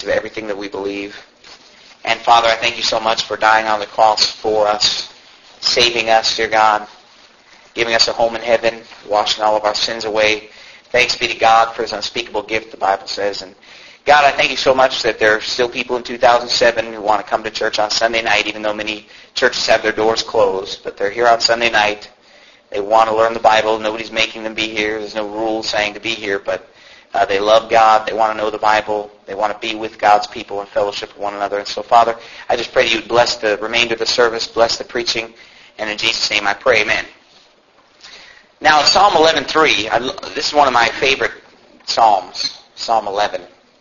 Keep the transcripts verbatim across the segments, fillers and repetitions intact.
of everything that we believe. And Father, I thank you so much for dying on the cross for us, saving us, dear God, giving us a home in heaven, washing all of our sins away. Thanks be to God for his unspeakable gift, the Bible says. And God, I thank you so much that there are still people in two thousand seven who want to come to church on Sunday night, even though many churches have their doors closed. But they're here on Sunday night. They want to learn the Bible. Nobody's making them be here. There's no rule saying to be here. But uh, they love God. They want to know the Bible. They want to be with God's people and fellowship with one another. And so, Father, I just pray that you would bless the remainder of the service, bless the preaching. And in Jesus' name I pray, amen. Now, Psalm eleven three, this is one of my favorite psalms, Psalm eleven.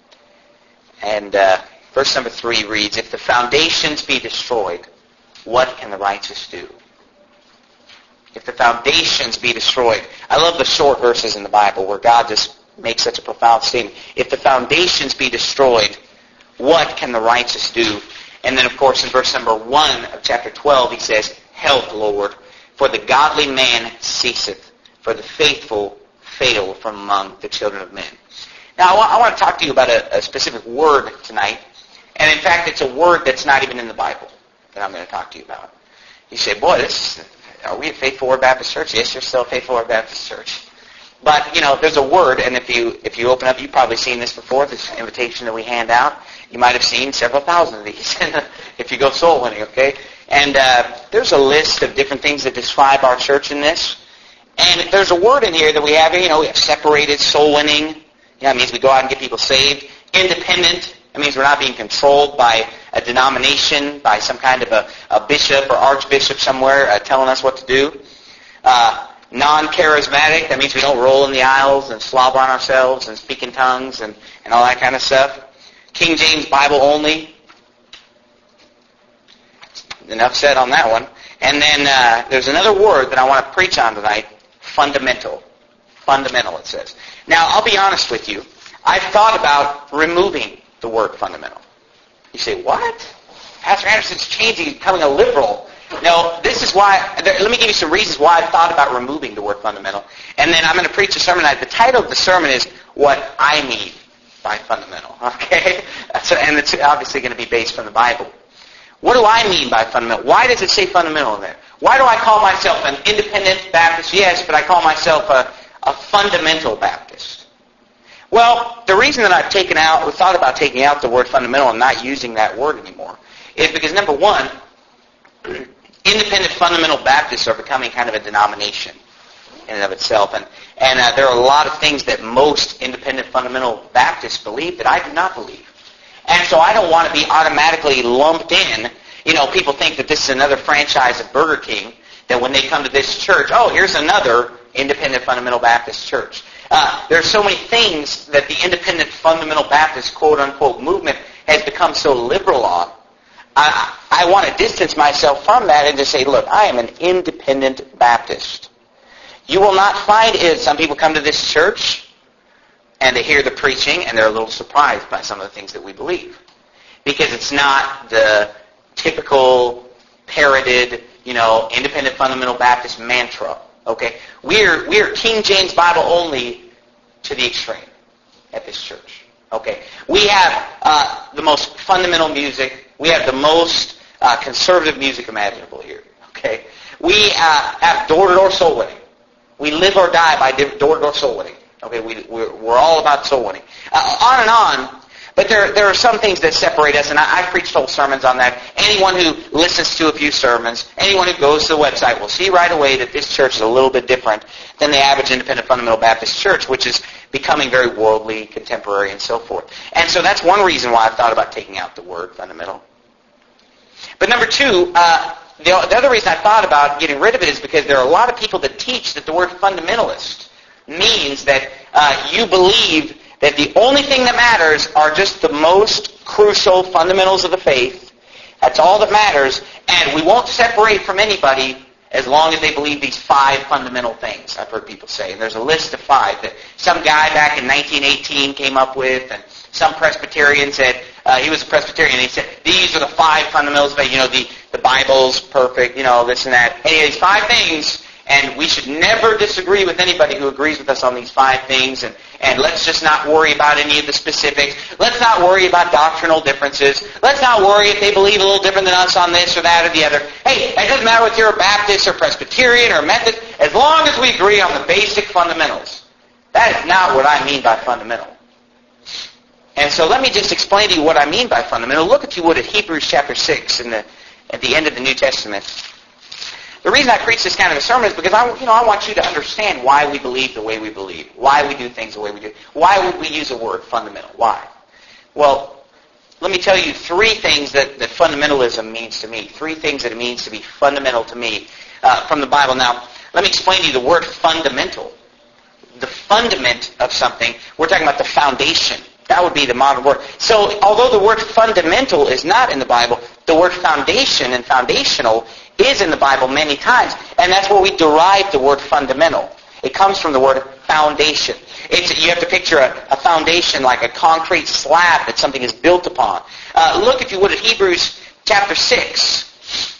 And uh, verse number three reads, "If the foundations be destroyed, what can the righteous do?" If the foundations be destroyed. I love the short verses in the Bible where God just makes such a profound statement. If the foundations be destroyed, what can the righteous do? And then, of course, in verse number one of chapter twelve, he says, "Help, Lord, for the godly man ceaseth, for the faithful fail from among the children of men." Now, I want to talk to you about a, a specific word tonight. And in fact, it's a word that's not even in the Bible that I'm going to talk to you about. You say, boy, this, are we a Faithful Word Baptist Church? Yes, you're still a Faithful Word Baptist Church. But, you know, there's a word, and if you if you open up, you've probably seen this before, this invitation that we hand out. You might have seen several thousand of these if you go soul winning, okay? And uh, there's a list of different things that describe our church in this. And there's a word in here that we have here, you know, we have separated, soul winning. Yeah, it means we go out and get people saved. Independent, it means we're not being controlled by a denomination, by some kind of a, a bishop or archbishop somewhere uh, telling us what to do. Uh, non-charismatic, that means we don't roll in the aisles and slobber on ourselves and speak in tongues and, and all that kind of stuff. King James Bible only. Enough said on that one. And then uh, there's another word that I want to preach on tonight, fundamental. Fundamental, it says. Now, I'll be honest with you. I've thought about removing the word fundamental. You say, what? Pastor Anderson's changing, becoming a liberal. No, this is why, let me give you some reasons why I've thought about removing the word fundamental. And then I'm going to preach a sermon tonight. The title of the sermon is What I Mean by Fundamental. Okay? So, and it's obviously going to be based from the Bible. What do I mean by fundamental? Why does it say fundamental in there? Why do I call myself an independent Baptist? Yes, but I call myself a, a fundamental Baptist. Well, the reason that I've taken out, or thought about taking out the word fundamental and not using that word anymore is because, number one, independent fundamental Baptists are becoming kind of a denomination in and of itself. And, and uh, there are a lot of things that most independent fundamental Baptists believe that I do not believe. And so I don't want to be automatically lumped in. You know, people think that this is another franchise of Burger King, that when they come to this church, oh, here's another independent fundamental Baptist church. Uh, there are so many things that the independent fundamental Baptist quote-unquote movement has become so liberal on. I, I want to distance myself from that and just say, look, I am an independent Baptist. You will not find it. Some people come to this church and they hear the preaching and they're a little surprised by some of the things that we believe. Because it's not the typical parroted, you know, independent fundamental Baptist mantra. Okay? We're, we're King James Bible only to the extreme at this church. Okay? We have uh, the most fundamental music. We have the most uh, conservative music imaginable here. Okay? We uh, have door-to-door soul winning. We live or die by door-to-door soul winning. Okay? We, we're, we're all about soul winning. Uh, on and on. But there, there are some things that separate us, and I, I've preached whole sermons on that. Anyone who listens to a few sermons, anyone who goes to the website will see right away that this church is a little bit different than the average independent fundamental Baptist church, which is becoming very worldly, contemporary, and so forth. And so that's one reason why I've thought about taking out the word fundamental. But number two, uh, the, the other reason I thought about getting rid of it is because there are a lot of people that teach that the word fundamentalist means that uh, you believe that the only thing that matters are just the most crucial fundamentals of the faith. That's all that matters. And we won't separate from anybody as long as they believe these five fundamental things, I've heard people say. And there's a list of five that some guy back in nineteen eighteen came up with, and some Presbyterian said, uh, he was a Presbyterian, and he said, these are the five fundamentals of faith. You know, the, the Bible's perfect, you know, this and that. And he had these five things, and we should never disagree with anybody who agrees with us on these five things. And, and let's just not worry about any of the specifics. Let's not worry about doctrinal differences. Let's not worry if they believe a little different than us on this or that or the other. Hey, it doesn't matter if you're a Baptist or Presbyterian or Methodist, as long as we agree on the basic fundamentals. That is not what I mean by fundamental. And so let me just explain to you what I mean by fundamental. Look, if you would, at Hebrews chapter six in the, at the end of the New Testament. The reason I preach this kind of a sermon is because I, you know, I want you to understand why we believe the way we believe, why we do things the way we do. Why would we use the word fundamental? Why? Well, let me tell you three things that, that fundamentalism means to me, three things that it means to be fundamental to me uh, from the Bible. Now, let me explain to you the word fundamental. The fundament of something, we're talking about the foundation. That would be the modern word. So, although the word fundamental is not in the Bible, the word foundation and foundational is in the Bible many times. And that's where we derive the word fundamental. It comes from the word foundation. It's, you have to picture a, a foundation like a concrete slab that something is built upon. Uh, look, if you would, at Hebrews chapter six.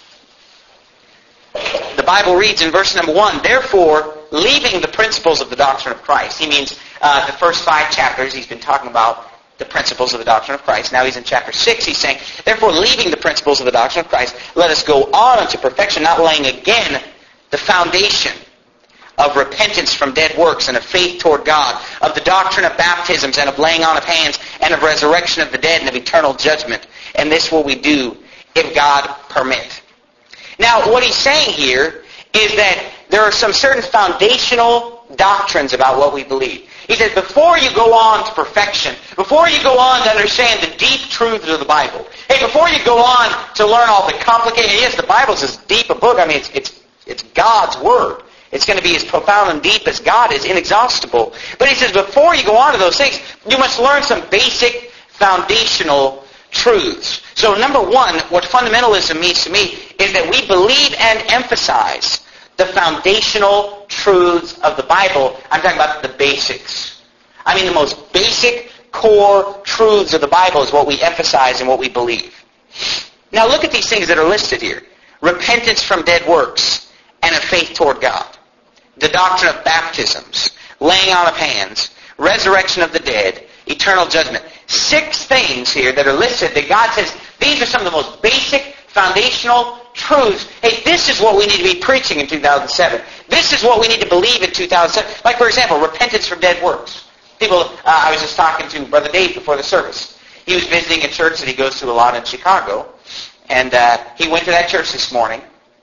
The Bible reads in verse number one, therefore, leaving the principles of the doctrine of Christ. He means uh, the first five chapters he's been talking about the principles of the doctrine of Christ. Now he's in chapter six. He's saying, therefore, leaving the principles of the doctrine of Christ, let us go on unto perfection, not laying again the foundation of repentance from dead works and of faith toward God, of the doctrine of baptisms and of laying on of hands and of resurrection of the dead and of eternal judgment. And this will we do if God permit. Now, what he's saying here is that there are some certain foundational doctrines about what we believe. He says, before you go on to perfection, before you go on to understand the deep truths of the Bible, hey, before you go on to learn all the complicated, yes, the Bible's as deep a book. I mean, it's it's it's God's Word. It's going to be as profound and deep as God is, inexhaustible. But he says, before you go on to those things, you must learn some basic foundational truths. So number one, what fundamentalism means to me is that we believe and emphasize the foundational truths of the Bible. I'm talking about the basics. I mean, the most basic core truths of the Bible is what we emphasize and what we believe. Now look at these things that are listed here. Repentance from dead works and a faith toward God. The doctrine of baptisms, laying on of hands, resurrection of the dead, eternal judgment. Six things here that are listed that God says, these are some of the most basic, foundational truths. Hey, this is what we need to be preaching in two thousand seven. This is what we need to believe in two thousand seven. Like, for example, repentance from dead works. People, uh, I was just talking to Brother Dave before the service. He was visiting a church that he goes to a lot in Chicago. And uh, he went to that church this morning.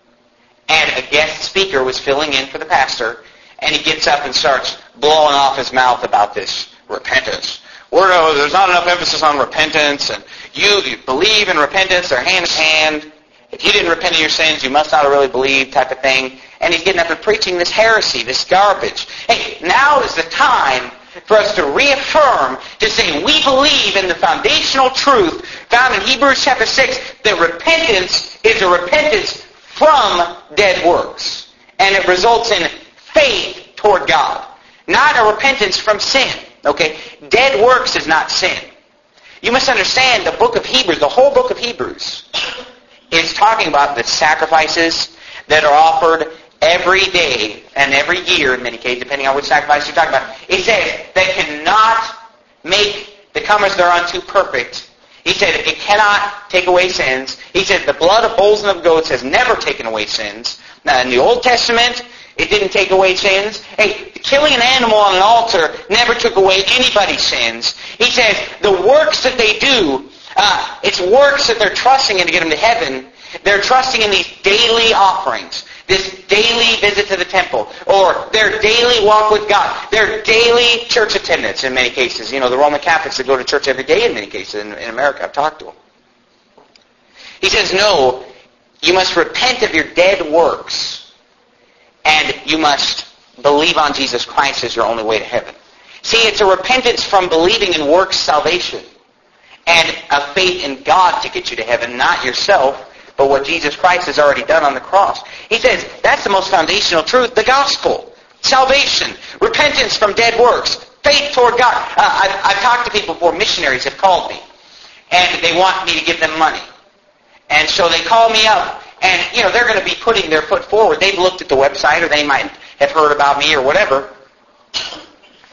And a guest speaker was filling in for the pastor. And he gets up and starts blowing off his mouth about this repentance. We're, uh, there's not enough emphasis on repentance. And you, you believe in repentance. They're hand in hand. If you didn't repent of your sins, you must not have really believed, type of thing. And he's getting up and preaching this heresy, this garbage. Hey, now is the time for us to reaffirm, to say we believe in the foundational truth found in Hebrews chapter six, that repentance is a repentance from dead works. And it results in faith toward God. Not a repentance from sin. Okay? Dead works is not sin. You must understand the book of Hebrews, the whole book of Hebrews, is talking about the sacrifices that are offered every day and every year, in many cases, depending on which sacrifice you're talking about. It says they cannot make the comers thereunto perfect. He said it cannot take away sins. He said the blood of bulls and of goats has never taken away sins. Now, in the Old Testament, it didn't take away sins. Hey, killing an animal on an altar never took away anybody's sins. He says the works that they do, Uh, it's works that they're trusting in to get them to heaven. They're trusting in these daily offerings, this daily visit to the temple, or their daily walk with God, their daily church attendance in many cases. You know, the Roman Catholics that go to church every day in many cases in, in America. I've talked to them. He says, no, you must repent of your dead works, and you must believe on Jesus Christ as your only way to heaven. See, it's a repentance from believing in works salvation, and a faith in God to get you to heaven, not yourself, but what Jesus Christ has already done on the cross. He says that's the most foundational truth, the gospel, salvation, repentance from dead works, faith toward God. Uh, I've, I've talked to people before, missionaries have called me, and they want me to give them money. And so they call me up, and you know they're going to be putting their foot forward. They've looked at the website, or they might have heard about me, or whatever.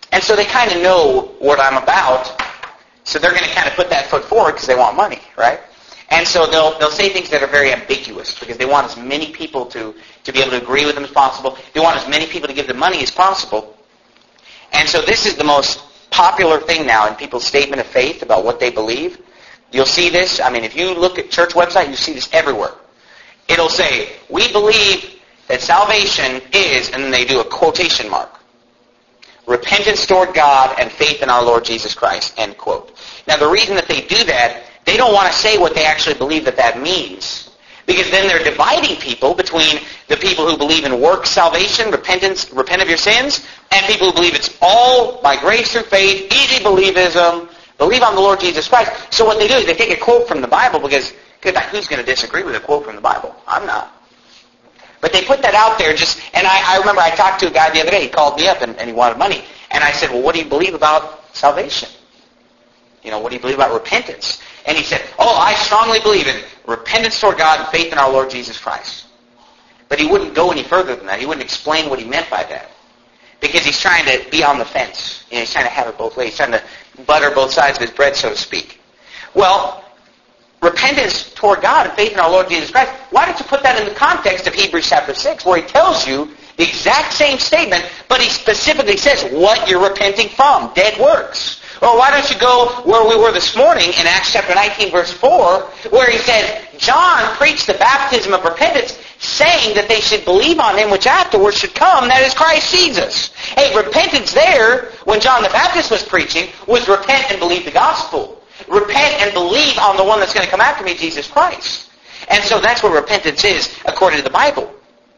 And so they kind of know what I'm about, so they're going to kind of put that foot forward because they want money, right? And so they'll they'll say things that are very ambiguous because they want as many people to, to be able to agree with them as possible. They want as many people to give them money as possible. And so this is the most popular thing now in people's statement of faith about what they believe. You'll see this. I mean, if you look at church website, you see this everywhere. It'll say, we believe that salvation is, and then they do a quotation mark, repentance toward God and faith in our Lord Jesus Christ, end quote. Now, the reason that they do that, they don't want to say what they actually believe that that means. Because then they're dividing people between the people who believe in work salvation, repentance, repent of your sins, and people who believe it's all by grace through faith, easy believism, believe on the Lord Jesus Christ. So what they do is they take a quote from the Bible because, good night, who's going to disagree with a quote from the Bible? I'm not. But they put that out there just, and I, I remember I talked to a guy the other day, he called me up and, and he wanted money. And I said, well, what do you believe about salvation? You know, what do you believe about repentance? And he said, oh, I strongly believe in repentance toward God and faith in our Lord Jesus Christ. But he wouldn't go any further than that. He wouldn't explain what he meant by that. Because he's trying to be on the fence. You know, he's trying to have it both ways. He's trying to butter both sides of his bread, so to speak. Well, repentance toward God and faith in our Lord Jesus Christ, why don't you put that in the context of Hebrews chapter six, where he tells you the exact same statement, but he specifically says what you're repenting from, dead works. Or why don't you go where we were this morning in Acts chapter nineteen, verse four, where he said, John preached the baptism of repentance, saying that they should believe on him which afterwards should come, that is Christ Jesus. Hey, repentance there, when John the Baptist was preaching, was repent and believe the gospel. Repent and believe on the one that's going to come after me, Jesus Christ. And so that's what repentance is, according to the Bible.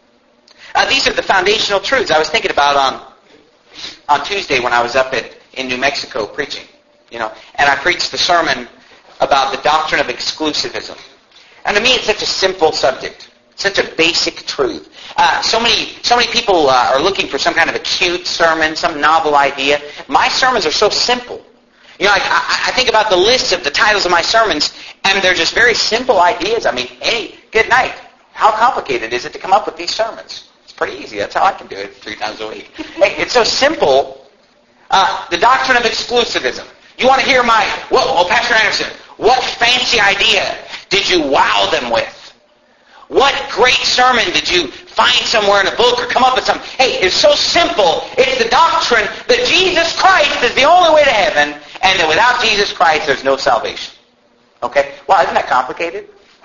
Uh, these are the foundational truths I was thinking about on, on Tuesday when I was up at in New Mexico preaching, you know, and I preached the sermon about the doctrine of exclusivism. And to me, it's such a simple subject, such a basic truth. Uh, so many, so many people uh, are looking for some kind of a cute sermon, some novel idea. My sermons are so simple. You know, I, I, I think about the list of the titles of my sermons, and they're just very simple ideas. I mean, hey, good night. How complicated is it to come up with these sermons? It's pretty easy. That's how I can do it three times a week. Hey, it's so simple. Uh, the doctrine of exclusivism. You want to hear my, whoa, oh, Pastor Anderson, what fancy idea did you wow them with? What great sermon did you find somewhere in a book or come up with something? Hey, it's so simple. It's the doctrine that Jesus Christ is the only way to heaven, and that without Jesus Christ, there's no salvation. Okay? Wow, isn't that complicated?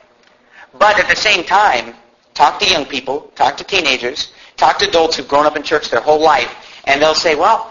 But at the same time, talk to young people, talk to teenagers, talk to adults who've grown up in church their whole life, and they'll say, well,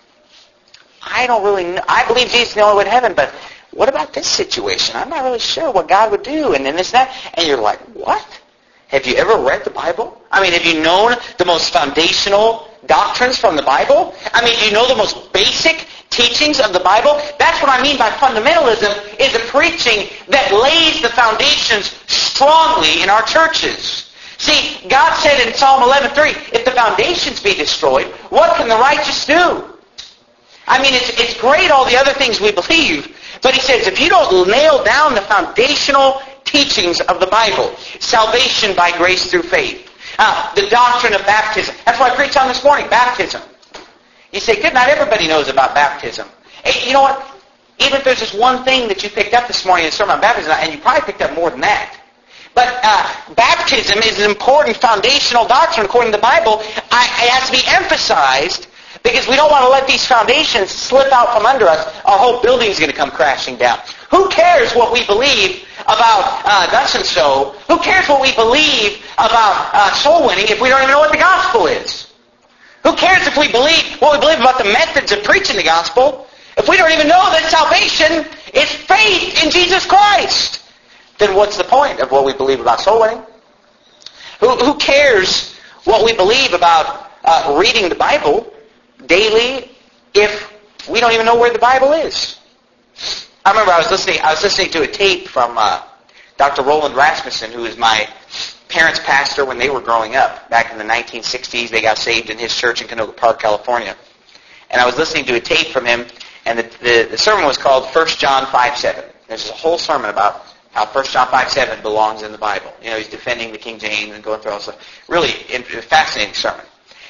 I don't really know. I believe Jesus is the only way to heaven, but what about this situation? I'm not really sure what God would do, and then this and that. And you're like, what? Have you ever read the Bible? I mean, have you known the most foundational doctrines from the Bible? I mean, do you know the most basic teachings of the Bible? That's what I mean by fundamentalism, is a preaching that lays the foundations strongly in our churches. See, God said in Psalm eleven three, if the foundations be destroyed, what can the righteous do? I mean, it's, it's great all the other things we believe, but he says if you don't nail down the foundational teachings of the Bible, salvation by grace through faith, uh, the doctrine of baptism. That's what I preached on this morning, baptism. You say, good, not everybody knows about baptism. Hey, you know what? Even if there's just one thing that you picked up this morning in the sermon on baptism, and you probably picked up more than that, but uh, baptism is an important foundational doctrine according to the Bible. I, it has to be emphasized because we don't want to let these foundations slip out from under us. Our whole building is going to come crashing down. Who cares what we believe about uh, thus and so? Who cares what we believe about uh, soul winning if we don't even know what the gospel is? Who cares if we believe what we believe about the methods of preaching the gospel if we don't even know that salvation is faith in Jesus Christ? Then what's the point of what we believe about soul winning? Who, who cares what we believe about uh, reading the Bible daily if we don't even know where the Bible is? I remember I was listening. I was listening to a tape from uh, Doctor Roland Rasmussen, who was my parents' pastor when they were growing up back in the nineteen sixties. They got saved in his church in Canoga Park, California, and I was listening to a tape from him, and the the, the sermon was called First John five seven. There's a whole sermon about how First John five seven belongs in the Bible. You know, he's defending the King James and going through all this stuff. Really fascinating sermon.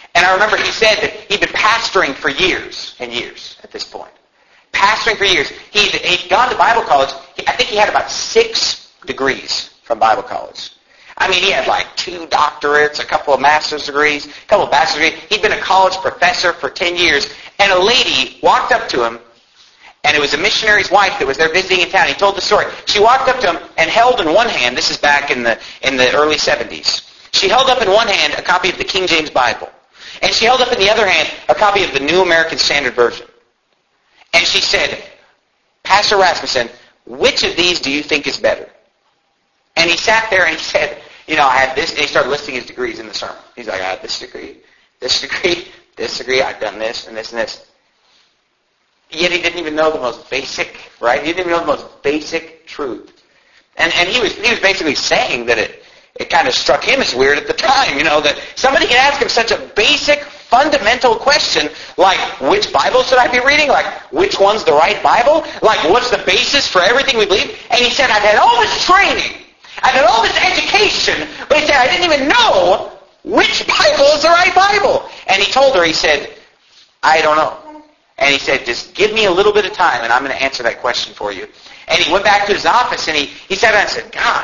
And I remember he said that he'd been pastoring for years and years at this point. Pastoring for years. He'd, he'd gone to Bible college. He, I think he had about six degrees from Bible college. I mean, he had like two doctorates, a couple of master's degrees, a couple of bachelor's degrees. He'd been a college professor for ten years. And a lady walked up to him, and it was a missionary's wife that was there visiting in town. He told the story. She walked up to him and held in one hand, this is back in the in the early seventies, she held up in one hand a copy of the King James Bible. And she held up in the other hand a copy of the New American Standard Version. And she said, Pastor Rasmussen, which of these do you think is better? And he sat there and he said, you know, I had this, and he started listing his degrees in the sermon. He's like, I had this degree, this degree, this degree, I've done this, and this, and this. Yet he didn't even know the most basic, right? He didn't even know the most basic truth. And and he was he was basically saying that it it kind of struck him as weird at the time, you know, that somebody can ask him such a basic, fundamental question like, which Bible should I be reading? Like, which one's the right Bible? Like, what's the basis for everything we believe? And he said, I've had all this training, I've had all this education, but he said, I didn't even know which Bible is the right Bible. And he told her, he said, I don't know. And he said, just give me a little bit of time and I'm going to answer that question for you. And he went back to his office and he, he sat down and said, God,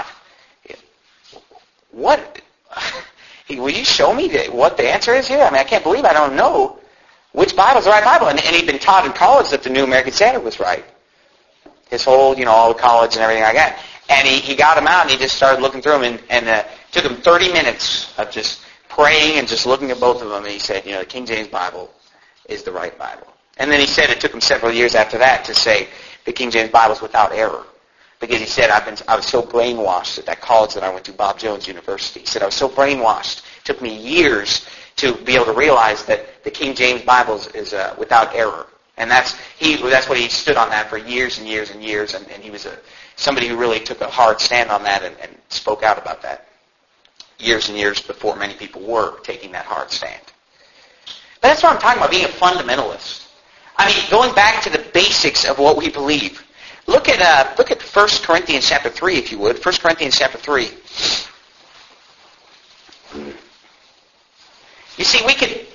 what, will you show me the, what the answer is here? I mean, I can't believe I don't know which Bible is the right Bible. And, and he'd been taught in college that the New American Standard was right. His whole, you know, all the college and everything like that. And he, he got them out and he just started looking through them and, and uh, took him thirty minutes of just praying and just looking at both of them. And he said, you know, the King James Bible is the right Bible. And then he said it took him several years after that to say the King James Bible is without error. Because he said, I've been, I was so brainwashed at that college that I went to, Bob Jones University. He said, I was so brainwashed. It took me years to be able to realize that the King James Bible is, is uh, without error. And that's he. That's what he stood on that for years and years and years. And, and he was a somebody who really took a hard stand on that and, and spoke out about that years and years before many people were taking that hard stand. But that's what I'm talking about, being a fundamentalist. I mean, going back to the basics of what we believe. Look at uh, look at First Corinthians chapter three, if you would. First Corinthians chapter three. You see, we could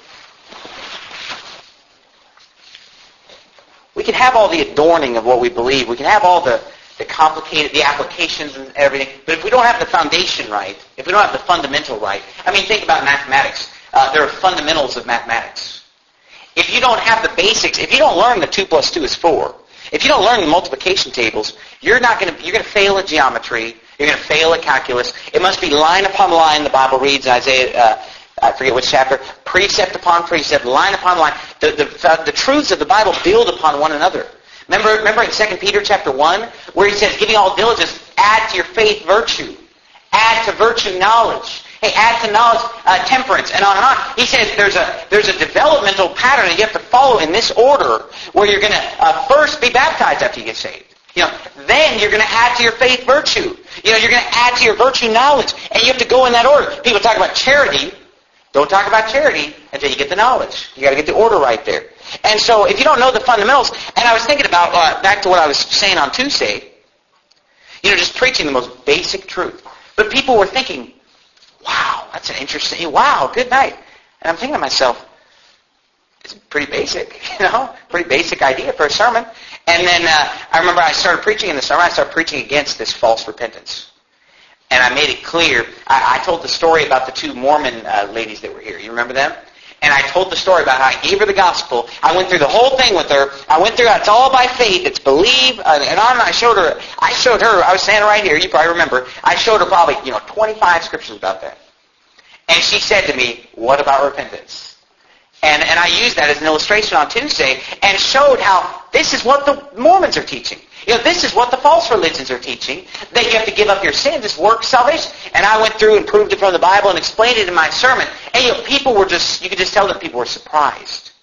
we can have all the adorning of what we believe. We can have all the, the complicated, the applications and everything. But if we don't have the foundation right, if we don't have the fundamental right, I mean, think about mathematics. Uh, there are fundamentals of mathematics. If you don't have the basics, if you don't learn that two plus two is four, if you don't learn the multiplication tables, you're not going to, you're going to fail at geometry. You're going to fail at calculus. It must be line upon line, the Bible reads in Isaiah, uh, I forget which chapter, precept upon precept, line upon line. The, the, the truths of the Bible build upon one another. Remember, remember in Second Peter chapter one, where he says, giving all diligence, add to your faith virtue. Add to virtue knowledge. Hey, add to knowledge uh, temperance, and on and on. He says there's a there's a developmental pattern that you have to follow in this order, where you're going to uh, first be baptized after you get saved. You know, then you're going to add to your faith virtue. You know, you're going to add to your virtue knowledge, and you have to go in that order. People talk about charity. Don't talk about charity until you get the knowledge. You got to get the order right there. And so, if you don't know the fundamentals, and I was thinking about uh, back to what I was saying on Tuesday. You know, just preaching the most basic truth. But people were thinking, wow, that's an interesting, wow, good night. And I'm thinking to myself, it's pretty basic, you know, pretty basic idea for a sermon. And then uh, I remember I started preaching in the sermon, I started preaching against this false repentance. And I made it clear, I, I told the story about the two Mormon uh, ladies that were here. You remember them? And I told the story about how I gave her the gospel. I went through the whole thing with her. I went through, it's all by faith. It's believe. Uh, and on and I showed her, I showed her, I was standing right here. You probably remember. I showed her probably, you know, twenty-five scriptures about that. And she said to me, what about repentance? And, and I used that as an illustration on Tuesday and showed how this is what the Mormons are teaching. You know, this is what the false religions are teaching, that you have to give up your sins, it's work salvation. And I went through and proved it from the Bible and explained it in my sermon. And you know, people were just, you could just tell that people were surprised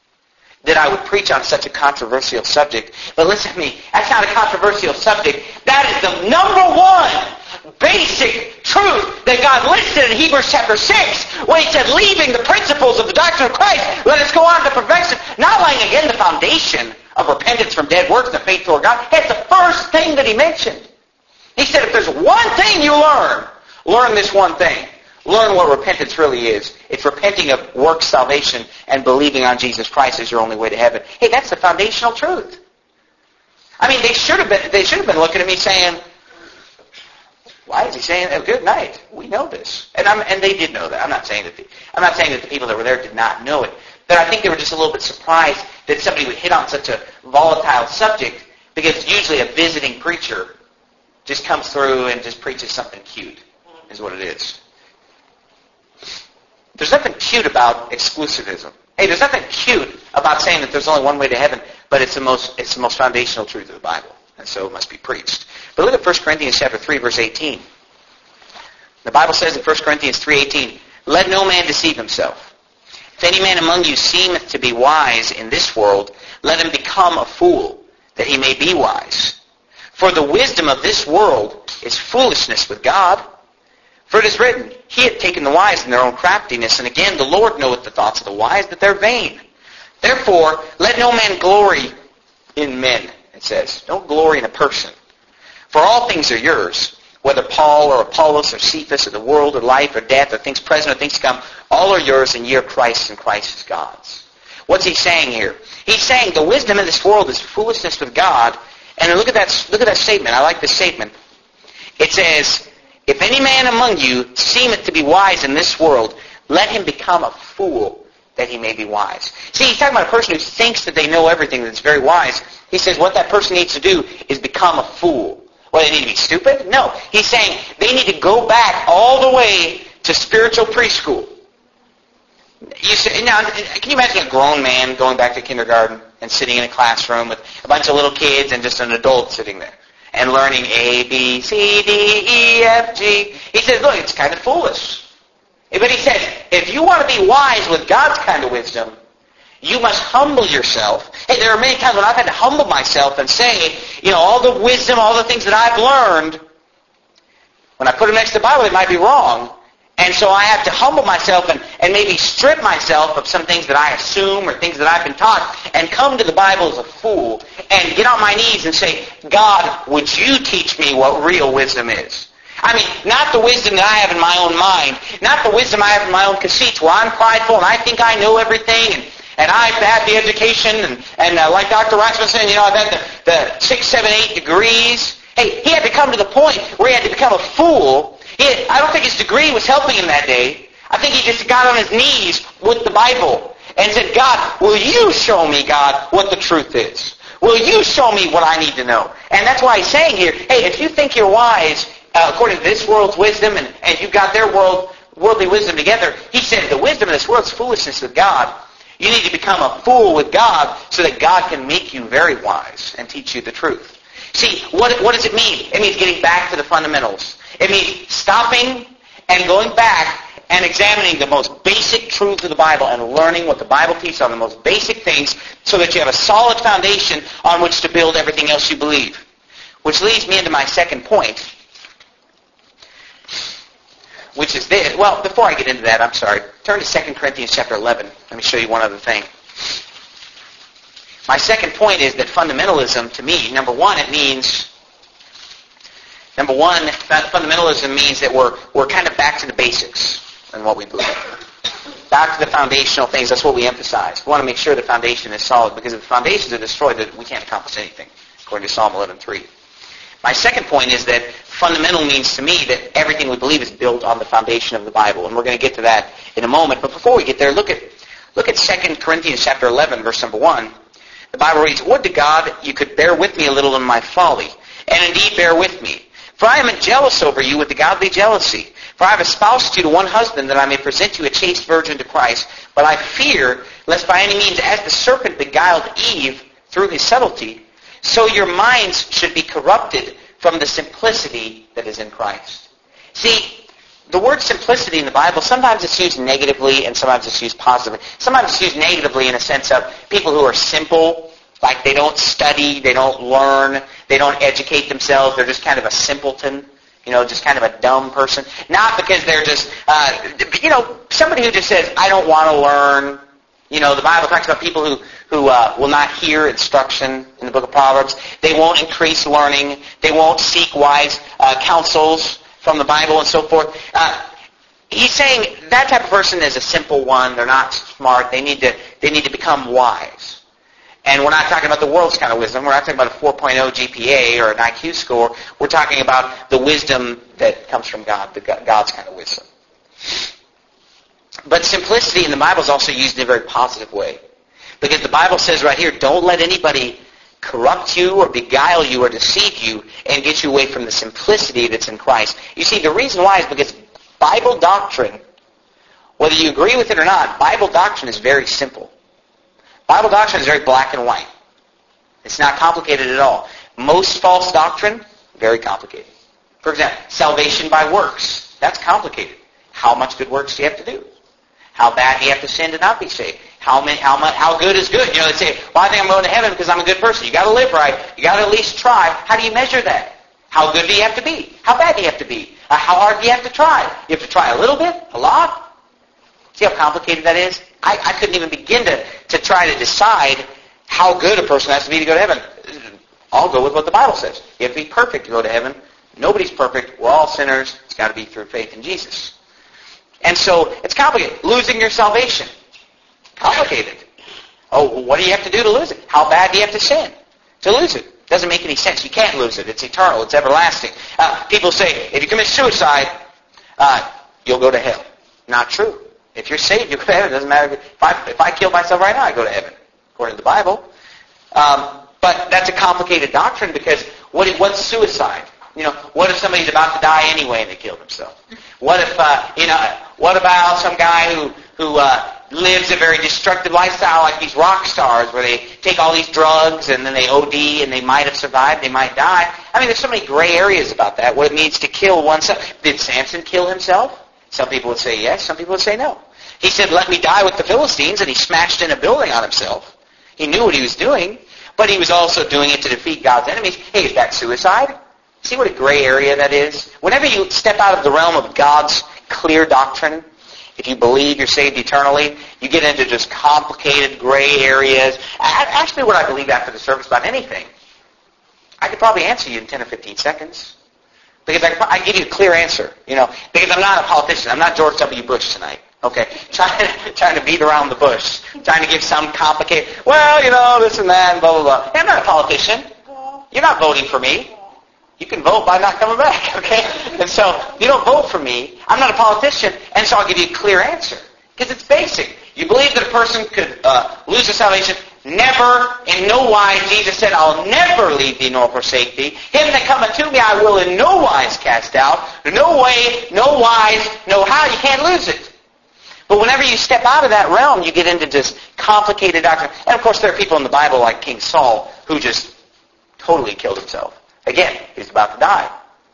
that I would preach on such a controversial subject. But listen to me, that's not a controversial subject. That is the number one basic truth that God listed in Hebrews chapter six when he said, leaving the principles of the doctrine of Christ, let us go on to perfection, not laying again the foundation of repentance from dead works and the faith toward God. It's the first thing that he mentioned. He said, if there's one thing you learn, learn this one thing. learn what repentance really is. It's repenting of works salvation and believing on Jesus Christ as your only way to heaven. Hey, that's the foundational truth. I mean, they should have been, they should have been looking at me saying, why is he saying a good night? We know this. And I'm, and they did know that. I'm not saying that the, I'm not saying that the people that were there did not know it. But I think they were just a little bit surprised that somebody would hit on such a volatile subject, because usually a visiting preacher just comes through and just preaches something cute, is what it is. There's nothing cute about exclusivism. Hey, there's nothing cute about saying that there's only one way to heaven, but it's the most it's the most foundational truth of the Bible, and so it must be preached. But look at First Corinthians chapter three, verse eighteen. The Bible says in First Corinthians three eighteen, "Let no man deceive himself. If any man among you seemeth to be wise in this world, let him become a fool, that he may be wise. For the wisdom of this world is foolishness with God. For it is written, He hath taken the wise in their own craftiness, and again the Lord knoweth the thoughts of the wise, that they're vain. Therefore, let no man glory in men," it says. Don't glory in a person. "For all things are yours, whether Paul or Apollos or Cephas or the world or life or death or things present or things to come, all are yours, and ye are Christ's, and Christ is God's." What's he saying here? He's saying the wisdom in this world is foolishness with God. And look at that, look at that statement. I like this statement. It says, "If any man among you seemeth to be wise in this world, let him become a fool, that he may be wise." See, he's talking about a person who thinks that they know everything, that's very wise. He says what that person needs to do is become a fool. Well, they need to be stupid? No. He's saying they need to go back all the way to spiritual preschool. You say, now, can you imagine a grown man going back to kindergarten and sitting in a classroom with a bunch of little kids and just an adult sitting there and learning A, B, C, D, E, F, G? He says, look, it's kind of foolish. But he says, if you want to be wise with God's kind of wisdom, you must humble yourself. Hey, there are many times when I've had to humble myself and say, you know, all the wisdom, all the things that I've learned, when I put them next to the Bible, they might be wrong. And so I have to humble myself and, and maybe strip myself of some things that I assume or things that I've been taught and come to the Bible as a fool and get on my knees and say, God, would you teach me what real wisdom is? I mean, not the wisdom that I have in my own mind, not the wisdom I have in my own conceits where I'm prideful and I think I know everything and, and I've had the education and, and uh, like Doctor Rasmussen, you know, I've had the, the six, seven, eight degrees. Hey, he had to come to the point where he had to become a fool. He had, I don't think his degree was helping him that day. I think he just got on his knees with the Bible and said, God, will you show me, God, what the truth is? Will you show me what I need to know? And that's why he's saying here, hey, if you think you're wise, uh, according to this world's wisdom, and, and you've got their world, worldly wisdom together, he said the wisdom of this world is foolishness with God. You need to become a fool with God so that God can make you very wise and teach you the truth. See, what, what does it mean? It means getting back to the fundamentals. It means stopping and going back and examining the most basic truths of the Bible and learning what the Bible teaches on the most basic things so that you have a solid foundation on which to build everything else you believe. Which leads me into my second point, which is this. Well, before I get into that, I'm sorry. Turn to Second Corinthians chapter eleven. Let me show you one other thing. My second point is that fundamentalism, to me, number one, it means, number one, fundamentalism means that we're we're kind of back to the basics in what we believe. Back to the foundational things. That's what we emphasize. We want to make sure the foundation is solid, because if the foundations are destroyed, that we can't accomplish anything, according to Psalm eleven three. My second point is that fundamental means to me that everything we believe is built on the foundation of the Bible, and we're going to get to that in a moment. But before we get there, look at look at Second Corinthians chapter eleven, verse number one. The Bible reads, "Would to God you could bear with me a little in my folly, and indeed bear with me. For I am jealous over you with the godly jealousy. For I have espoused you to one husband, that I may present you a chaste virgin to Christ. But I fear, lest by any means, as the serpent beguiled Eve through his subtlety, so your minds should be corrupted from the simplicity that is in Christ." See, the word simplicity in the Bible, sometimes it's used negatively and sometimes it's used positively. Sometimes it's used negatively in a sense of people who are simple, like they don't study, they don't learn, they don't educate themselves, they're just kind of a simpleton, you know, just kind of a dumb person. Not because they're just, uh, you know, somebody who just says, I don't want to learn. You know, the Bible talks about people who, who uh, will not hear instruction in the book of Proverbs. They won't increase learning. They won't seek wise uh, counsels from the Bible and so forth. Uh, he's saying that type of person is a simple one. They're not smart. They need to they need to become wise. And we're not talking about the world's kind of wisdom. We're not talking about a four point oh G P A or an I Q score. We're talking about the wisdom that comes from God, the God's kind of wisdom. But simplicity in the Bible is also used in a very positive way. Because the Bible says right here, don't let anybody corrupt you or beguile you or deceive you and get you away from the simplicity that's in Christ. You see, the reason why is because Bible doctrine, whether you agree with it or not, Bible doctrine is very simple. Bible doctrine is very black and white. It's not complicated at all. Most false doctrine, very complicated. For example, salvation by works. That's complicated. How much good works do you have to do? How bad do you have to sin to not be saved? How many, how much, how good is good? You know, they say, well, I think I'm going to heaven because I'm a good person. You got to live right. You got to at least try. How do you measure that? How good do you have to be? How bad do you have to be? Uh, how hard do you have to try? You have to try a little bit? A lot? See how complicated that is? I, I couldn't even begin to, to try to decide how good a person has to be to go to heaven. I'll go with what the Bible says. You have to be perfect to go to heaven. Nobody's perfect. We're all sinners. It's got to be through faith in Jesus. And so it's complicated. Losing your salvation. Complicated. Oh, what do you have to do to lose it? How bad do you have to sin to lose it? Doesn't make any sense. You can't lose it. It's eternal. It's everlasting. Uh, people say, if you commit suicide, uh, you'll go to hell. Not true. If you're saved, you'll go to heaven. It doesn't matter. If I, if I kill myself right now, I go to heaven, according to the Bible. Um, but that's a complicated doctrine because what, what's suicide? You know, what if somebody's about to die anyway and they kill themselves? What if, uh, you know, what about some guy who, who uh, lives a very destructive lifestyle like these rock stars where they take all these drugs and then they O D and they might have survived, they might die? I mean, there's so many gray areas about that, what it means to kill oneself. Did Samson kill himself? Some people would say yes, some people would say no. He said, let me die with the Philistines, and he smashed in a building on himself. He knew what he was doing, but he was also doing it to defeat God's enemies. Hey, is that suicide? See what a gray area that is? Whenever you step out of the realm of God's clear doctrine, if you believe you're saved eternally, you get into just complicated gray areas. Ask me what I believe after the service about anything. I could probably answer you in ten or fifteen seconds. Because I, I give you a clear answer, you know. Because I'm not a politician. I'm not George W. Bush tonight. Okay, trying to, trying to beat around the bush, trying to give some complicated, well, you know, this and that, and blah, blah, blah. Hey, I'm not a politician. You're not voting for me. You can vote by not coming back, okay? And so, you don't vote for me. I'm not a politician, and so I'll give you a clear answer. Because it's basic. You believe that a person could uh, lose their salvation? Never, in no wise. Jesus said, I'll never leave thee nor forsake thee. Him that cometh to me I will in no wise cast out. No way, no wise, no how. You can't lose it. But whenever you step out of that realm, you get into just complicated doctrine. And of course, there are people in the Bible like King Saul who just totally killed himself. Again, he's about to die.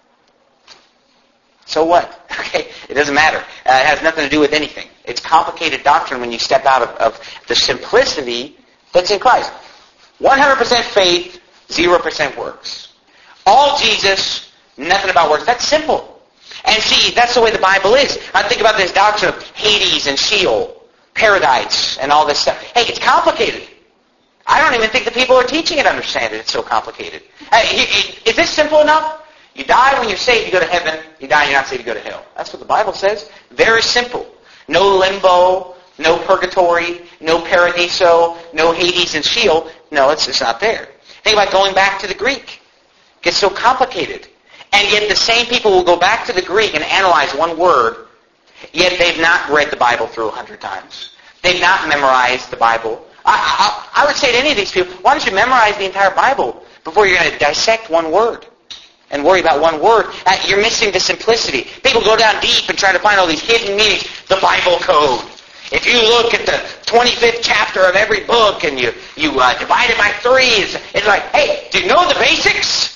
So what? Okay, it doesn't matter. Uh, it has nothing to do with anything. It's complicated doctrine when you step out of, of the simplicity that's in Christ. one hundred percent faith, zero percent works. All Jesus, nothing about works. That's simple. And see, that's the way the Bible is. I think about this doctrine of Hades and Sheol, paradise, and all this stuff. Hey, it's complicated. I don't even think the people who are teaching it understand it. It's so complicated. Hey, is this simple enough? You die when you're saved, you go to heaven. You die and you're not saved, you go to hell. That's what the Bible says. Very simple. No limbo, no purgatory, no paradiso, no Hades and Sheol. No, it's just not there. Think about going back to the Greek. It gets so complicated. And yet the same people will go back to the Greek and analyze one word, yet they've not read the Bible through a hundred times. They've not memorized the Bible. I, I, I would say to any of these people, why don't you memorize the entire Bible before you're going to dissect one word and worry about one word? Uh, you're missing the simplicity. People go down deep and try to find all these hidden meanings. The Bible code. If you look at the twenty-fifth chapter of every book and you, you uh, divide it by three, it's, it's like, hey, do you know the basics?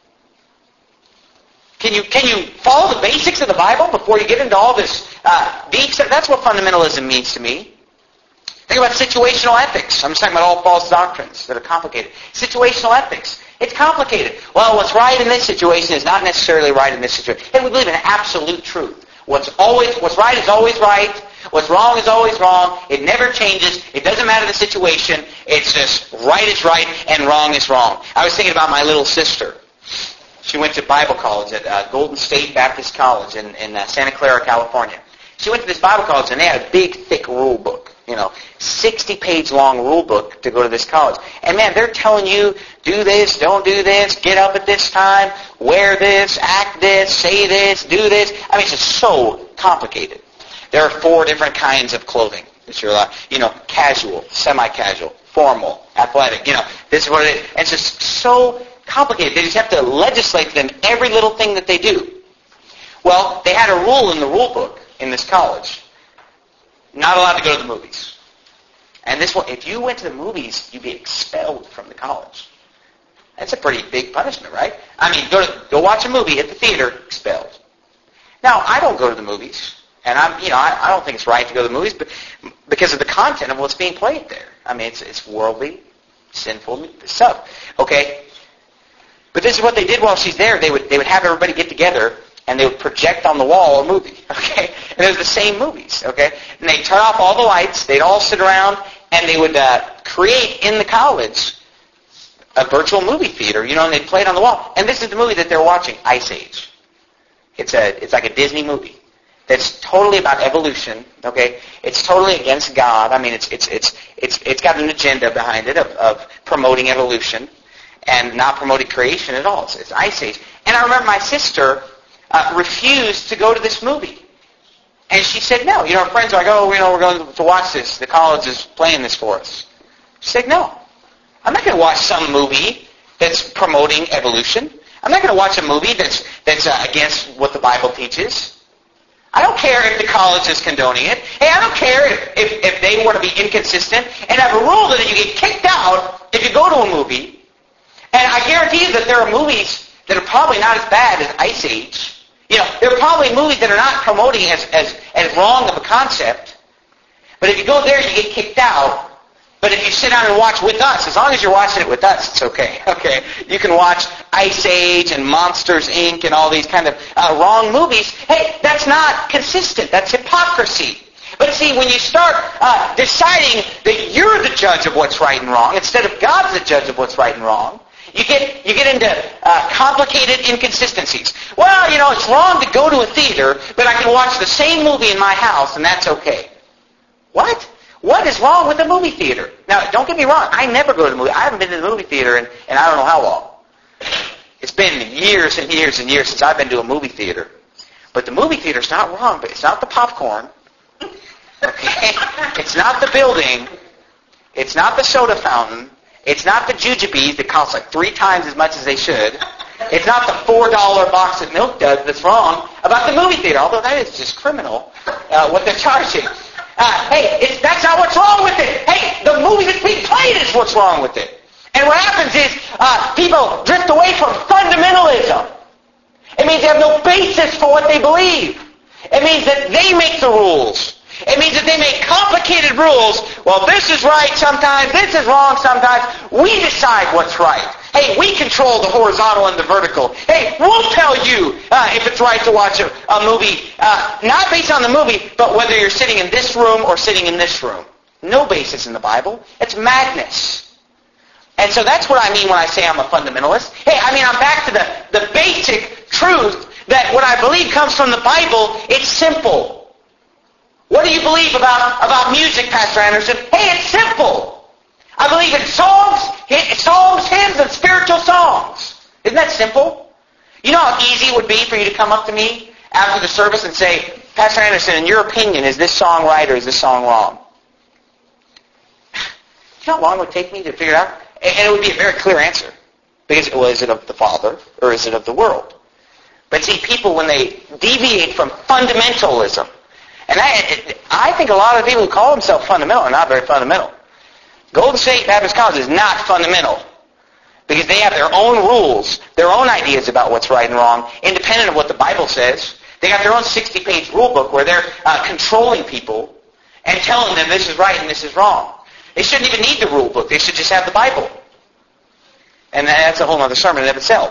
Can you can you follow the basics of the Bible before you get into all this uh, deep stuff? That's what fundamentalism means to me. Think about situational ethics. I'm just talking about all false doctrines that are complicated. Situational ethics. It's complicated. Well, what's right in this situation is not necessarily right in this situation. Hey, we believe in absolute truth. What's always what's right is always right. What's wrong is always wrong. It never changes. It doesn't matter the situation. It's just right is right and wrong is wrong. I was thinking about my little sister. She went to Bible college at uh, Golden State Baptist College in, in uh, Santa Clara, California. She went to this Bible college, and they had a big, thick rule book. You know, sixty-page long rule book to go to this college. And man, they're telling you, do this, don't do this, get up at this time, wear this, act this, say this, do this. I mean, it's just so complicated. There are four different kinds of clothing that you're allowed. You know, casual, semi-casual, formal, athletic. You know, this is what it is. And it's just so complicated. They just have to legislate to them every little thing that they do. Well, they had a rule in the rule book in this college. Not allowed to go to the movies. And this one, if you went to the movies, you'd be expelled from the college. That's a pretty big punishment, right? I mean, go to go watch a movie at the theater, expelled. Now, I don't go to the movies, and I'm, you know, I, I don't think it's right to go to the movies, but because of the content of what's being played there. I mean, it's it's worldly, sinful stuff. Okay, but this is what they did while she's there. They would they would have everybody get together, and they would project on the wall a movie, okay? And it was the same movies, okay? And they'd turn off all the lights, they'd all sit around, and they would uh, create in the college a virtual movie theater, you know, and they'd play it on the wall. And this is the movie that they're watching, Ice Age. It's a it's like a Disney movie that's totally about evolution, okay? It's totally against God. I mean, it's it's it's it's it's got an agenda behind it of, of promoting evolution and not promoting creation at all. It's, it's Ice Age. And I remember my sister Uh, refused to go to this movie. And she said no. You know, her friends are like, oh, you know, we're going to watch this. The college is playing this for us. She said, no. I'm not going to watch some movie that's promoting evolution. I'm not going to watch a movie that's that's uh, against what the Bible teaches. I don't care if the college is condoning it. Hey, I don't care if, if, if they want to be inconsistent and have a rule that you get kicked out if you go to a movie. And I guarantee you that there are movies that are probably not as bad as Ice Age. You know, there are probably movies that are not promoting as, as, as wrong of a concept. But if you go there, you get kicked out. But if you sit down and watch with us, as long as you're watching it with us, it's okay. Okay, you can watch Ice Age and Monsters, Incorporated and all these kind of uh, wrong movies. Hey, that's not consistent. That's hypocrisy. But see, when you start uh, deciding that you're the judge of what's right and wrong, instead of God's the judge of what's right and wrong, You get you get into uh, complicated inconsistencies. Well, you know, it's wrong to go to a theater, but I can watch the same movie in my house, and that's okay. What? What is wrong with the movie theater? Now, don't get me wrong. I never go to the movie. I haven't been to the movie theater in, in I don't know how long. It's been years and years and years since I've been to a movie theater. But the movie theater's not wrong. But it's not the popcorn. Okay? It's not the building. It's not the soda fountain. It's not the jujubes that cost like three times as much as they should. It's not the four dollar box of Milk Duds that's wrong about the movie theater, although that is just criminal, uh, what they're charging. Uh, hey, it's, that's not what's wrong with it. Hey, the movie that's being played is what's wrong with it. And what happens is uh, people drift away from fundamentalism. It means they have no basis for what they believe. It means that they make the rules. It means that they make complicated rules. Well, this is right sometimes, this is wrong sometimes. We decide what's right. Hey, we control the horizontal and the vertical. Hey, we'll tell you uh, if it's right to watch a, a movie, uh, not based on the movie, but whether you're sitting in this room or sitting in this room. No basis in the Bible. It's madness. And so that's what I mean when I say I'm a fundamentalist. Hey, I mean, I'm back to the, the basic truth that what I believe comes from the Bible. It's simple. What do you believe about, about music, Pastor Anderson? Hey, it's simple. I believe in songs, songs, hymns, and spiritual songs. Isn't that simple? You know how easy it would be for you to come up to me after the service and say, Pastor Anderson, in your opinion, is this song right or is this song wrong? You know how long it would take me to figure it out? And it would be a very clear answer. Because, well, is it of the Father or is it of the world? But see, people, when they deviate from fundamentalism, and I, I think a lot of the people who call themselves fundamental are not very fundamental. Golden State Baptist College is not fundamental because they have their own rules, their own ideas about what's right and wrong, independent of what the Bible says. They got their own sixty-page rule book where they're uh, controlling people and telling them this is right and this is wrong. They shouldn't even need the rule book. They should just have the Bible. And that's a whole other sermon in of itself.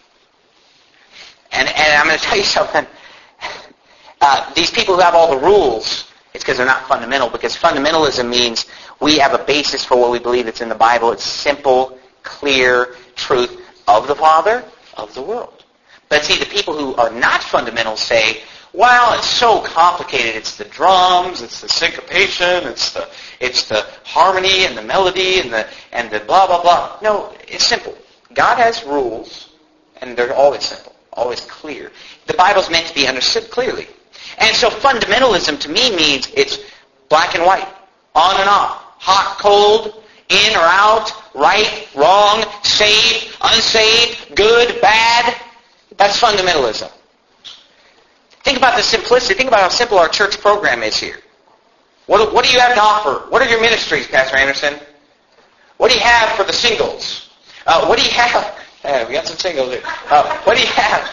And, and I'm going to tell you something. Uh, these people who have all the rules, it's because they're not fundamental, because fundamentalism means we have a basis for what we believe that's in the Bible. It's simple, clear truth of the Father, of the world. But see, the people who are not fundamentals say, Wow, it's so complicated. It's the drums, it's the syncopation, it's the it's the harmony and the melody and the and the blah blah blah. No, it's simple. God has rules, and they're always simple, always clear. The Bible's meant to be understood clearly. And so fundamentalism to me means it's black and white, on and off, hot, cold, in or out, right, wrong, saved, unsaved, good, bad. That's fundamentalism. Think about the simplicity. Think about how simple our church program is here. What, what do you have to offer? What are your ministries, Pastor Anderson? What do you have for the singles? Uh, what do you have? Yeah, we got some singles here. Uh, what do you have?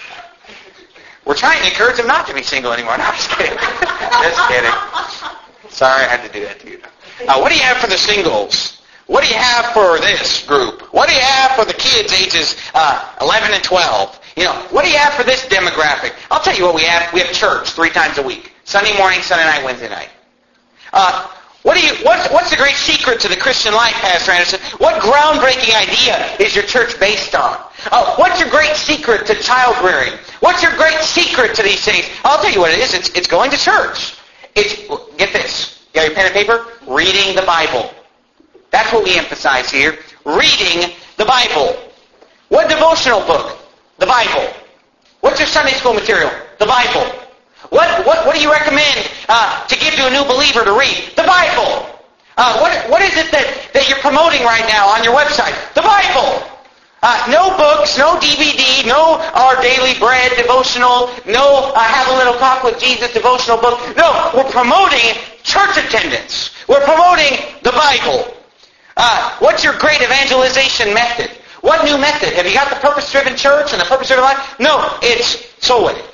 We're trying to encourage them not to be single anymore. No, I'm just kidding. Just kidding. Sorry I had to do that to you. Uh, what do you have for the singles? What do you have for this group? What do you have for the kids ages uh, eleven and twelve? You know, what do you have for this demographic? I'll tell you what we have. We have church three times a week. Sunday morning, Sunday night, Wednesday night. Uh, what do you? What's, what's the great secret to the Christian life, Pastor Anderson? What groundbreaking idea is your church based on? Oh, what's your great secret to child rearing? What's your great secret to these things? I'll tell you what it is. It's, it's going to church. It's, get this. You got your pen and paper? Reading the Bible. That's what we emphasize here. Reading the Bible. What devotional book? The Bible. What's your Sunday school material? The Bible. What what, what do you recommend uh, to give to a new believer to read? The Bible. Uh, what what is it that, that you're promoting right now on your website? The Bible. Uh, no books, no D V D, no Our Daily Bread devotional, no uh, Have a Little Talk with Jesus devotional book. No, we're promoting church attendance. We're promoting the Bible. Uh, what's your great evangelization method? What new method? Have you got the purpose-driven church and the purpose-driven life? No, it's soul winning.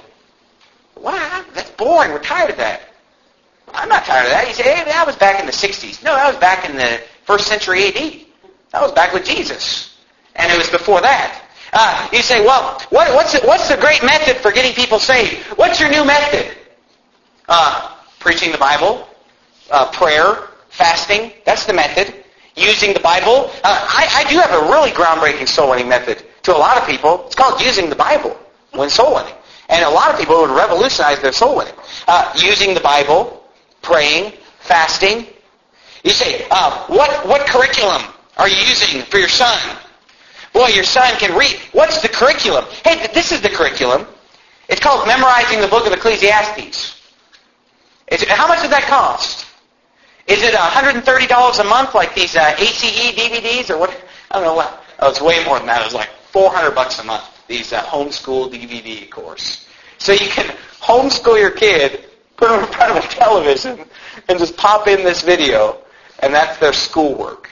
Wow, that's boring. We're tired of that. I'm not tired of that. You say, hey, that was back in the sixties. No, that was back in the first century A D. That was back with Jesus. And it was before that. Uh, you say, well, what, what's, the, what's the great method for getting people saved? What's your new method? Uh, preaching the Bible, uh, prayer, fasting. That's the method. Using the Bible. Uh, I, I do have a really groundbreaking soul winning method to a lot of people. It's called using the Bible when soul winning. And a lot of people would revolutionize their soul winning. Uh, using the Bible, praying, fasting. You say, uh, what, what curriculum are you using for your son? Boy, your son can read. What's the curriculum? Hey, this is the curriculum. It's called Memorizing the Book of Ecclesiastes. It's, how much does that cost? Is it one hundred thirty dollars a month like these uh, A C E D V Ds or what? I don't know what. Oh, it's way more than that. It was like four hundred bucks a month, these uh, homeschool D V D course. So you can homeschool your kid, put them in front of a television, and just pop in this video, and that's their schoolwork.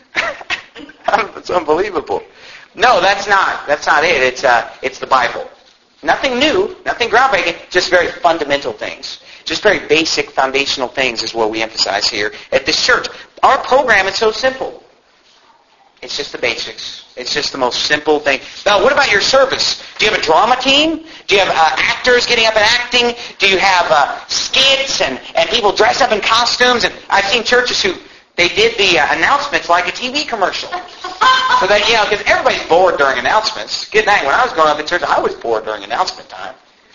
It's unbelievable. No, that's not. That's not it. It's uh, it's the Bible. Nothing new, nothing groundbreaking, just very fundamental things. Just very basic, foundational things is what we emphasize here at this church. Our program is so simple. It's just the basics. It's just the most simple thing. Now, what about your service? Do you have a drama team? Do you have uh, actors getting up and acting? Do you have uh, skits and, and people dress up in costumes? And I've seen churches who, they did the uh, announcements like a T V commercial. So that, you know, because everybody's bored during announcements. Good night. When I was growing up in church, I was bored during announcement time.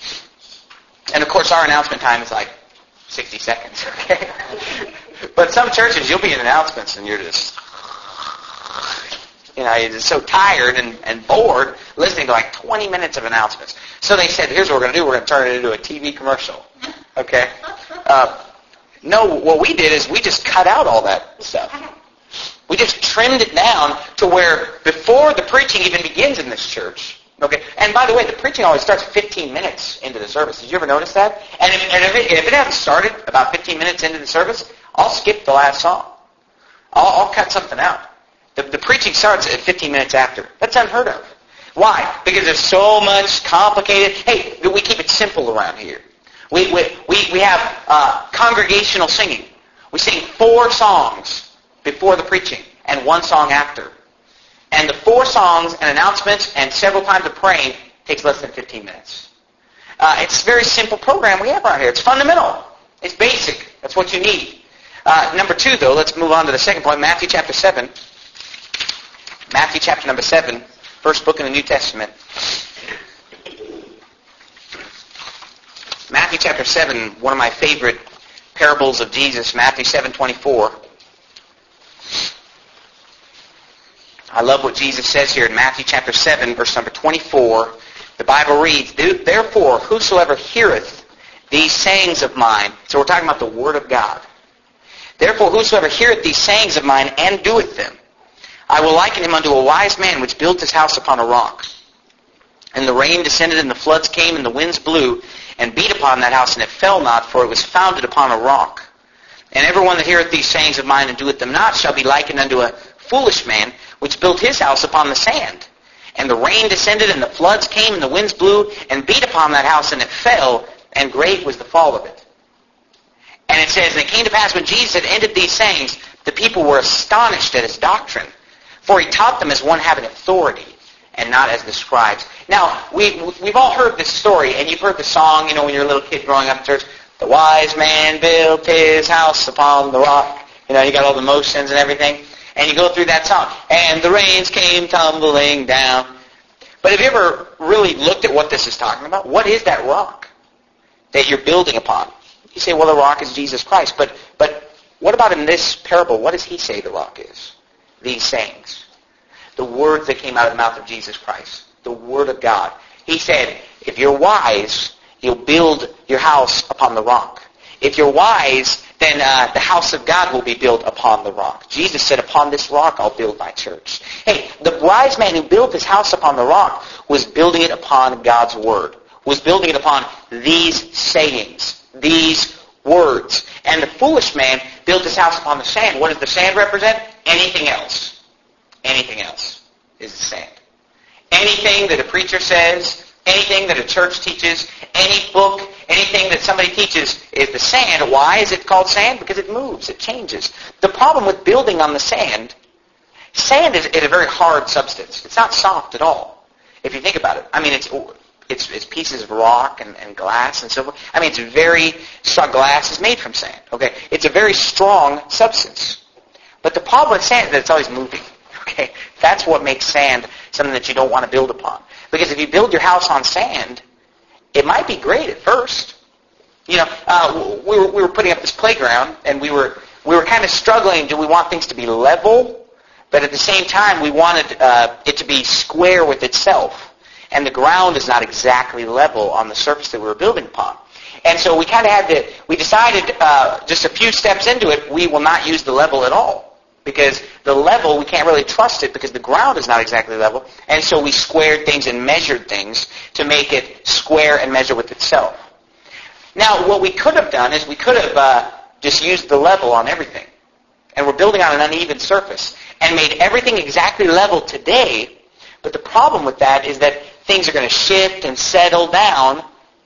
And of course, our announcement time is like sixty seconds, okay? But some churches, you'll be in announcements and you're just, you know, you're just so tired and, and bored listening to like twenty minutes of announcements. So they said, here's what we're going to do. We're going to turn it into a T V commercial, okay? Uh, no, what we did is we just cut out all that stuff. We just trimmed it down to where before the preaching even begins in this church, okay? And by the way, the preaching always starts fifteen minutes into the service. Did you ever notice that? And if, and if, it, if it hasn't started about fifteen minutes into the service, I'll skip the last song. I'll, I'll cut something out. The, the preaching starts at fifteen minutes after. That's unheard of. Why? Because there's so much complicated. Hey, we keep it simple around here. We we we, we have uh, congregational singing. We sing four songs before the preaching and one song after. And the four songs and announcements and several times of praying takes less than fifteen minutes. Uh, it's a very simple program we have around here. It's fundamental. It's basic. That's what you need. Uh, number two, though, let's move on to the second point. Matthew chapter seven. Matthew chapter number seven, first book in the New Testament. Matthew chapter seven, one of my favorite parables of Jesus, Matthew seven twenty-four. I love what Jesus says here in Matthew chapter seven, verse number twenty-four. The Bible reads, "Therefore, whosoever heareth these sayings of mine," so we're talking about the Word of God. "Therefore, whosoever heareth these sayings of mine and doeth them, I will liken him unto a wise man which built his house upon a rock. And the rain descended, and the floods came, and the winds blew, and beat upon that house, and it fell not, for it was founded upon a rock. And every one that heareth these sayings of mine and doeth them not shall be likened unto a foolish man which built his house upon the sand. And the rain descended, and the floods came, and the winds blew, and beat upon that house, and it fell, and great was the fall of it." And it says, "And it came to pass when Jesus had ended these sayings, the people were astonished at his doctrine. For he taught them as one having authority, and not as the scribes." Now, we, we've all heard this story, and you've heard the song, you know, when you're a little kid growing up in church, "The wise man built his house upon the rock." You know, you got all the motions and everything. And you go through that song. "And the rains came tumbling down." But have you ever really looked at what this is talking about? What is that rock that you're building upon? You say, well, the rock is Jesus Christ. But but what about in this parable? What does he say the rock is? These sayings. The words that came out of the mouth of Jesus Christ. The Word of God. He said, if you're wise, you'll build your house upon the rock. If you're wise, then uh, the house of God will be built upon the rock. Jesus said, "Upon this rock I'll build my church." Hey, the wise man who built his house upon the rock was building it upon God's Word. Was building it upon these sayings. These words. And the foolish man built his house upon the sand. What does the sand represent? Anything else. Anything else is the sand. Anything that a preacher says, anything that a church teaches, any book, anything that somebody teaches is the sand. Why is it called sand? Because it moves. It changes. The problem with building on the sand, sand is, is a very hard substance. It's not soft at all, if you think about it. I mean, it's it's, it's pieces of rock and, and glass and so forth. I mean, it's very strong. Glass is made from sand. Okay, it's a very strong substance. But the problem with sand is that it's always moving. Okay, that's what makes sand something that you don't want to build upon. Because if you build your house on sand, it might be great at first. You know, uh, we were we were putting up this playground, and we were we were kind of struggling. Do we want things to be level, but at the same time we wanted uh, it to be square with itself, and the ground is not exactly level on the surface that we were building upon. And so we kind of had to. We decided uh, just a few steps into it, we will not use the level at all. Because the level, we can't really trust it because the ground is not exactly level. And so we squared things and measured things to make it square and measure with itself. Now, what we could have done is we could have uh, just used the level on everything. And we're building on an uneven surface. And made everything exactly level today. But the problem with that is that things are going to shift and settle down.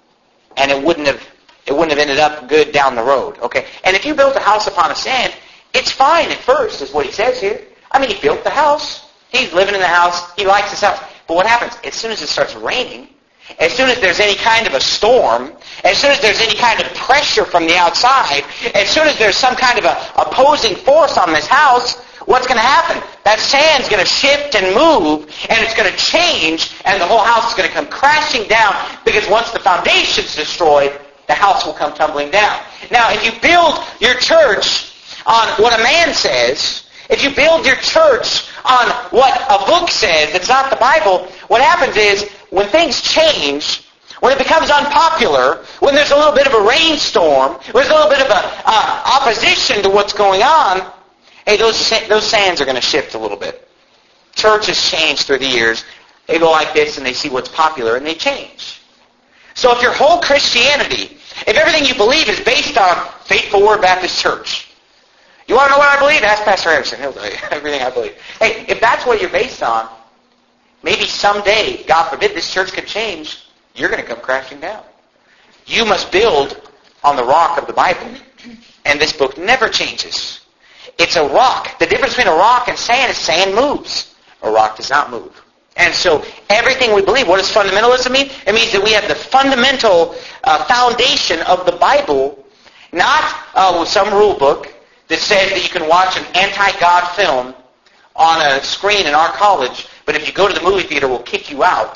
And it wouldn't have, it wouldn't have ended up good down the road. Okay? And if you built a house upon a sand, it's fine at first, is what he says here. I mean, he built the house. He's living in the house. He likes his house. But what happens? As soon as it starts raining, as soon as there's any kind of a storm, as soon as there's any kind of pressure from the outside, as soon as there's some kind of a opposing force on this house, what's going to happen? That sand's going to shift and move, and it's going to change, and the whole house is going to come crashing down, because once the foundation's destroyed, the house will come tumbling down. Now, if you build your church on what a man says, if you build your church on what a book says, it's not the Bible, what happens is, when things change, when it becomes unpopular, when there's a little bit of a rainstorm, when there's a little bit of a uh, opposition to what's going on, hey, those those sands are going to shift a little bit. Churches change through the years. They go like this and they see what's popular and they change. So if your whole Christianity, if everything you believe is based on Faithful Word Baptist Church, you want to know what I believe? Ask Pastor Anderson. He'll tell you everything I believe. Hey, if that's what you're based on, maybe someday, God forbid, this church could change, you're going to come crashing down. You must build on the rock of the Bible. And this book never changes. It's a rock. The difference between a rock and sand is sand moves. A rock does not move. And so everything we believe, what does fundamentalism mean? It means that we have the fundamental uh, foundation of the Bible, not uh, with some rule book that says that you can watch an anti-God film on a screen in our college, but if you go to the movie theater, we'll kick you out.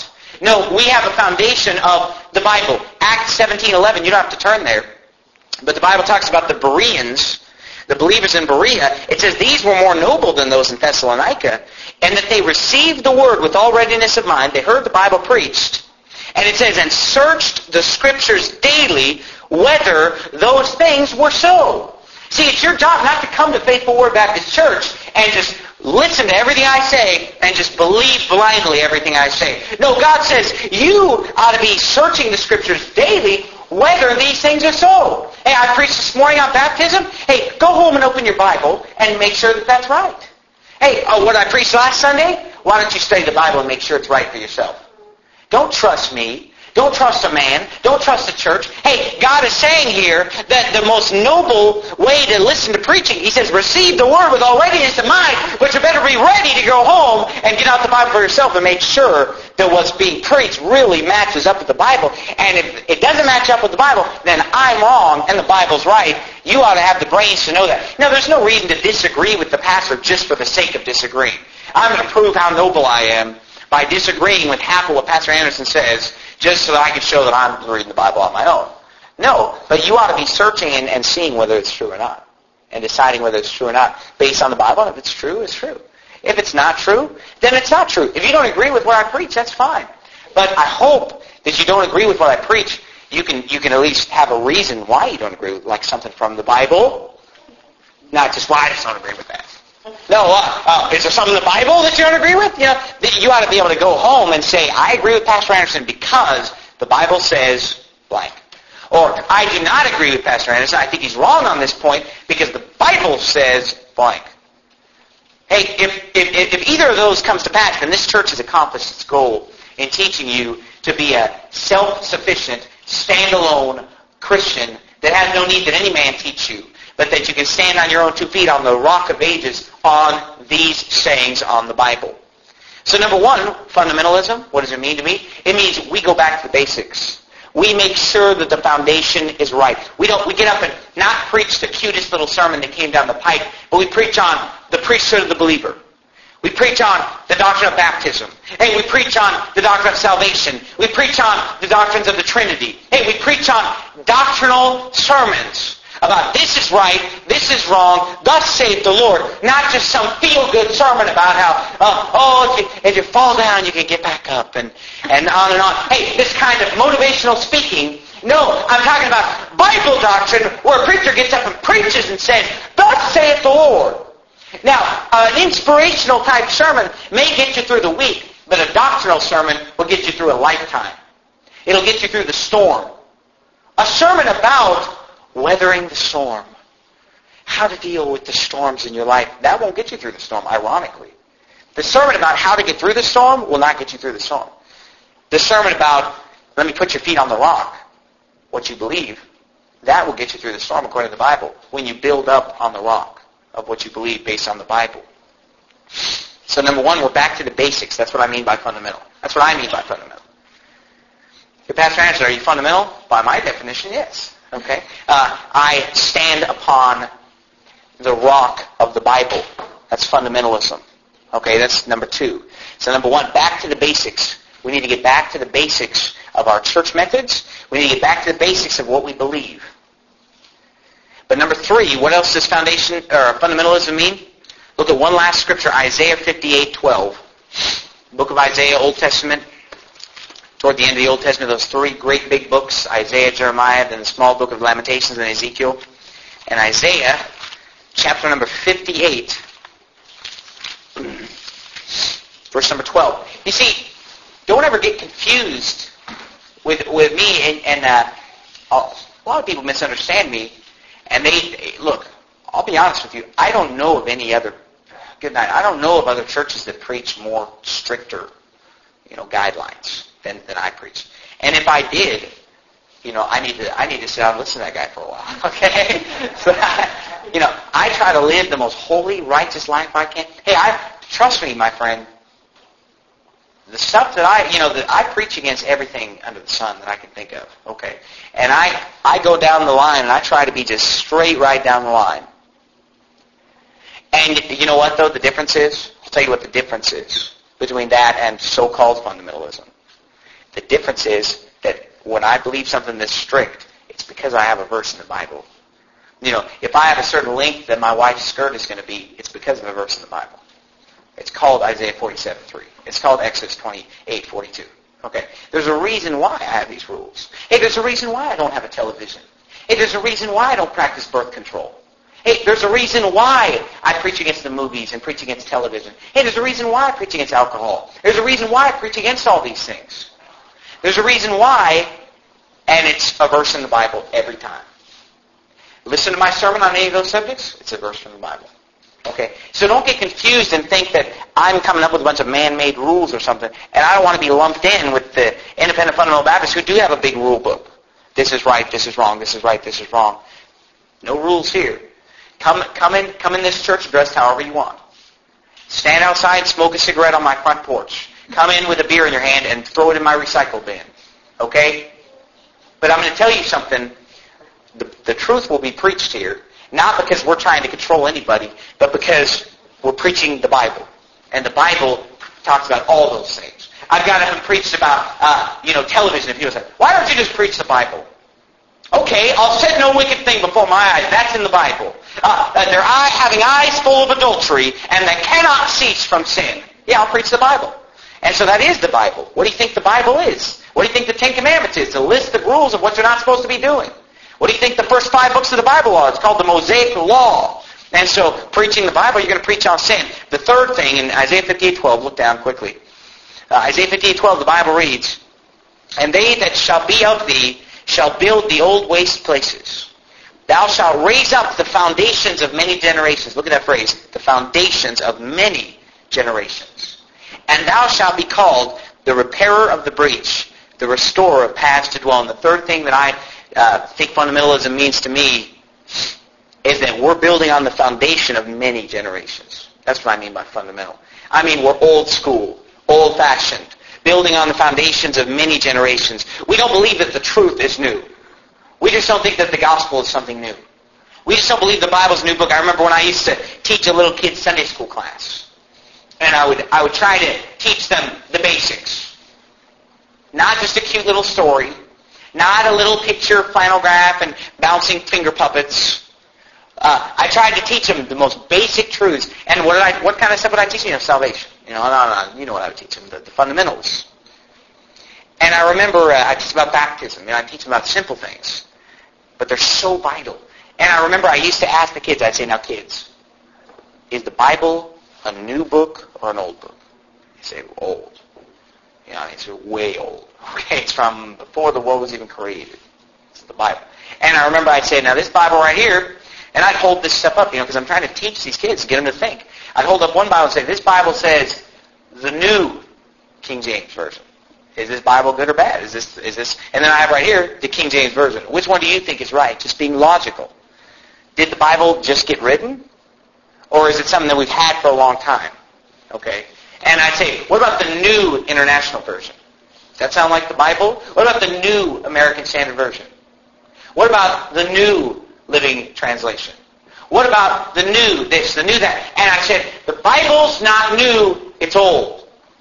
No, we have a foundation of the Bible. Acts seventeen eleven, you don't have to turn there. But the Bible talks about the Bereans, the believers in Berea. It says these were more noble than those in Thessalonica, and that they received the word with all readiness of mind. They heard the Bible preached. And it says, and searched the Scriptures daily whether those things were so. See, it's your job not to come to Faithful Word Baptist Church and just listen to everything I say and just believe blindly everything I say. No, God says you ought to be searching the Scriptures daily whether these things are so. Hey, I preached this morning on baptism. Hey, go home and open your Bible and make sure that that's right. Hey, oh, what I preached last Sunday? Why don't you study the Bible and make sure it's right for yourself? Don't trust me. Don't trust a man. Don't trust the church. Hey, God is saying here that the most noble way to listen to preaching, He says, receive the word with all readiness of mind, but you better be ready to go home and get out the Bible for yourself and make sure that what's being preached really matches up with the Bible. And if it doesn't match up with the Bible, then I'm wrong and the Bible's right. You ought to have the brains to know that. Now, there's no reason to disagree with the pastor just for the sake of disagreeing. I'm going to prove how noble I am by disagreeing with half of what Pastor Anderson says, just so that I can show that I'm reading the Bible on my own. No, but you ought to be searching and, and seeing whether it's true or not, and deciding whether it's true or not based on the Bible. And if it's true, it's true. If it's not true, then it's not true. If you don't agree with what I preach, that's fine. But I hope that you don't agree with what I preach. You can you can at least have a reason why you don't agree with, like something from the Bible. Not just why I just don't agree with that. No, uh, uh, is there something in the Bible that you don't agree with? You know, you ought to be able to go home and say, I agree with Pastor Anderson because the Bible says blank. Or, I do not agree with Pastor Anderson. I think he's wrong on this point because the Bible says blank. Hey, if, if, if either of those comes to pass, then this church has accomplished its goal in teaching you to be a self-sufficient, stand-alone Christian that has no need that any man teach you, but that you can stand on your own two feet on the rock of ages on these sayings on the Bible. So number one, fundamentalism. What does it mean to me? It means we go back to the basics. We make sure that the foundation is right. We don't. We get up and not preach the cutest little sermon that came down the pike, but we preach on the priesthood of the believer. We preach on the doctrine of baptism. Hey, we preach on the doctrine of salvation. We preach on the doctrines of the Trinity. Hey, we preach on doctrinal sermons about this is right, this is wrong, thus saith the Lord. Not just some feel-good sermon about how, uh, oh, if you, if you fall down, you can get back up, and, and on and on. Hey, this kind of motivational speaking. No, I'm talking about Bible doctrine where a preacher gets up and preaches and says, thus saith the Lord. Now, an inspirational type sermon may get you through the week, but a doctrinal sermon will get you through a lifetime. It'll get you through the storm. A sermon about weathering the storm. How to deal with the storms in your life. That won't get you through the storm, ironically. The sermon about how to get through the storm will not get you through the storm. The sermon about, let me put your feet on the rock, what you believe, that will get you through the storm according to the Bible, when you build up on the rock of what you believe based on the Bible. So number one, we're back to the basics. That's what I mean by fundamental. That's what I mean by fundamental. Hey, Pastor Anderson, are you fundamental? By my definition, yes. Okay? Uh, I stand upon the rock of the Bible. That's fundamentalism. Okay, that's number two. So number one, back to the basics. We need to get back to the basics of our church methods. We need to get back to the basics of what we believe. But number three, what else does foundation or fundamentalism mean? Look at one last scripture, Isaiah fifty-eight twelve. Book of Isaiah, Old Testament. Toward the end of the Old Testament, those three great big books, Isaiah, Jeremiah, then the small book of Lamentations and Ezekiel. And Isaiah, chapter number fifty-eight, verse number twelve. You see, don't ever get confused with with me, and, and uh, a lot of people misunderstand me. And they, look, I'll be honest with you, I don't know of any other, good night, I don't know of other churches that preach more stricter, you know, guidelines than, than I preach. And if I did, you know, I need to I need to sit down and listen to that guy for a while, okay? So, I, you know, I try to live the most holy, righteous life I can. Hey, I trust me, my friend, the stuff that I, you know, that I preach against everything under the sun that I can think of, okay? And I, I go down the line and I try to be just straight right down the line. And you know what, though, the difference is? I'll tell you what the difference is between that and so-called fundamentalism. The difference is that when I believe something that's strict, it's because I have a verse in the Bible. You know, if I have a certain length that my wife's skirt is going to be, it's because of a verse in the Bible. It's called Isaiah forty-seven three. It's called Exodus twenty-eight forty-two. Okay? There's a reason why I have these rules. Hey, there's a reason why I don't have a television. Hey, there's a reason why I don't practice birth control. Hey, there's a reason why I preach against the movies and preach against television. Hey, there's a reason why I preach against alcohol. There's a reason why I preach against all these things. There's a reason why, and it's a verse in the Bible every time. Listen to my sermon on any of those subjects, it's a verse from the Bible. Okay? So don't get confused and think that I'm coming up with a bunch of man-made rules or something, and I don't want to be lumped in with the independent fundamental Baptists who do have a big rule book. This is right, this is wrong, this is right, this is wrong. No rules here. Come, come in, come in this church dressed however you want. Stand outside, smoke a cigarette on my front porch. Come in with a beer in your hand and throw it in my recycle bin. Okay? But I'm going to tell you something. The, the truth will be preached here, not because we're trying to control anybody, but because we're preaching the Bible. And the Bible talks about all those things. I've got him preached about, uh, you know, television. And people say, why don't you just preach the Bible? Okay, I'll set no wicked thing before my eyes. That's in the Bible. Uh, that they're eye, having eyes full of adultery and that cannot cease from sin. Yeah, I'll preach the Bible. And so that is the Bible. What do you think the Bible is? What do you think the Ten Commandments is? It's a list of rules of what you're not supposed to be doing. What do you think the first five books of the Bible are? It's called the Mosaic Law. And so preaching the Bible, you're going to preach on sin. The third thing in Isaiah fifty-eight twelve, look down quickly. Uh, Isaiah fifty-eight twelve, the Bible reads, and they that shall be of thee shall build the old waste places. Thou shalt raise up the foundations of many generations. Look at that phrase. The foundations of many generations. And thou shalt be called the repairer of the breach, the restorer of paths to dwell in. The third thing that I uh, think fundamentalism means to me is that we're building on the foundation of many generations. That's what I mean by fundamental. I mean we're old school, old-fashioned, building on the foundations of many generations. We don't believe that the truth is new. We just don't think that the gospel is something new. We just don't believe the Bible's a new book. I remember when I used to teach a little kid's Sunday school class. And I would I would try to teach them the basics. Not just a cute little story. Not a little picture flannel graph and bouncing finger puppets. Uh, I tried to teach them the most basic truths. And what did I? What kind of stuff would I teach them? You know, salvation. You know, no, no, you know what I would teach them, the, the fundamentals. And I remember uh, I teach about baptism, and I teach them about simple things. But they're so vital. And I remember I used to ask the kids, I'd say, now kids, is the Bible a new book or an old book? They say, old. You know, it's way old. Okay, it's from before the world was even created. It's the Bible. And I remember I'd say, now this Bible right here, and I'd hold this stuff up, you know, because I'm trying to teach these kids, get them to think. I'd hold up one Bible and say, this Bible says the new King James Version. Is this Bible good or bad? Is this, is this, and then I have right here the King James Version. Which one do you think is right? Just being logical. Did the Bible just get written? Or is it something that we've had for a long time? Okay. And I'd say, what about the new International Version? Does that sound like the Bible? What about the new American Standard Version? What about the new Living Translation? What about the new this, the new that? And I said, the Bible's not new, it's old.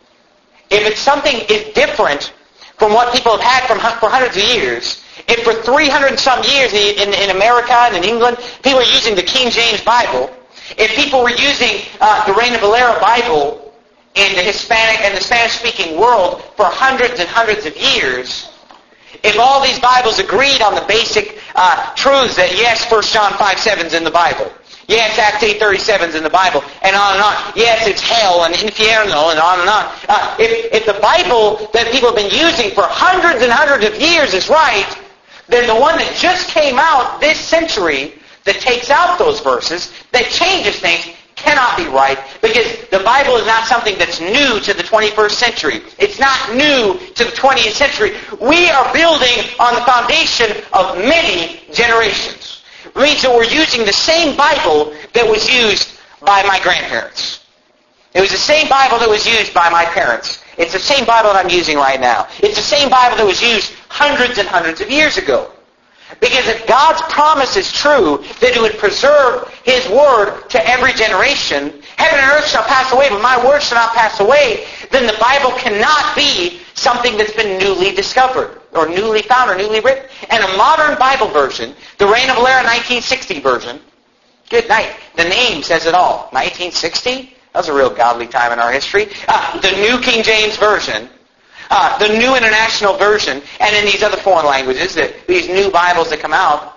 If it's something is different from what people have had from, for hundreds of years, if for three hundred and some years in, in America and in England, people are using the King James Bible, if people were using uh, the Reina Valera Bible in the Hispanic and the Spanish-speaking world for hundreds and hundreds of years, if all these Bibles agreed on the basic uh, truths that, yes, First John five seven is in the Bible, yes, Acts eight thirty-seven is in the Bible, and on and on. Yes, it's hell and infierno and on and on. Uh, if, if the Bible that people have been using for hundreds and hundreds of years is right, then the one that just came out this century that takes out those verses, that changes things, cannot be right, because the Bible is not something that's new to the twenty-first century. It's not new to the twentieth century. We are building on the foundation of many generations. It means that we're using the same Bible that was used by my grandparents. It was the same Bible that was used by my parents. It's the same Bible that I'm using right now. It's the same Bible that was used hundreds and hundreds of years ago. Because if God's promise is true, that He would preserve His Word to every generation, heaven and earth shall pass away, but my word shall not pass away, then the Bible cannot be something that's been newly discovered, or newly found, or newly written. And a modern Bible version, the Reign of Valera nineteen sixty version, good night. The name says it all. nineteen sixty? That was a real godly time in our history. Uh, the New King James Version, uh, the New International Version, and in these other foreign languages, that these new Bibles that come out,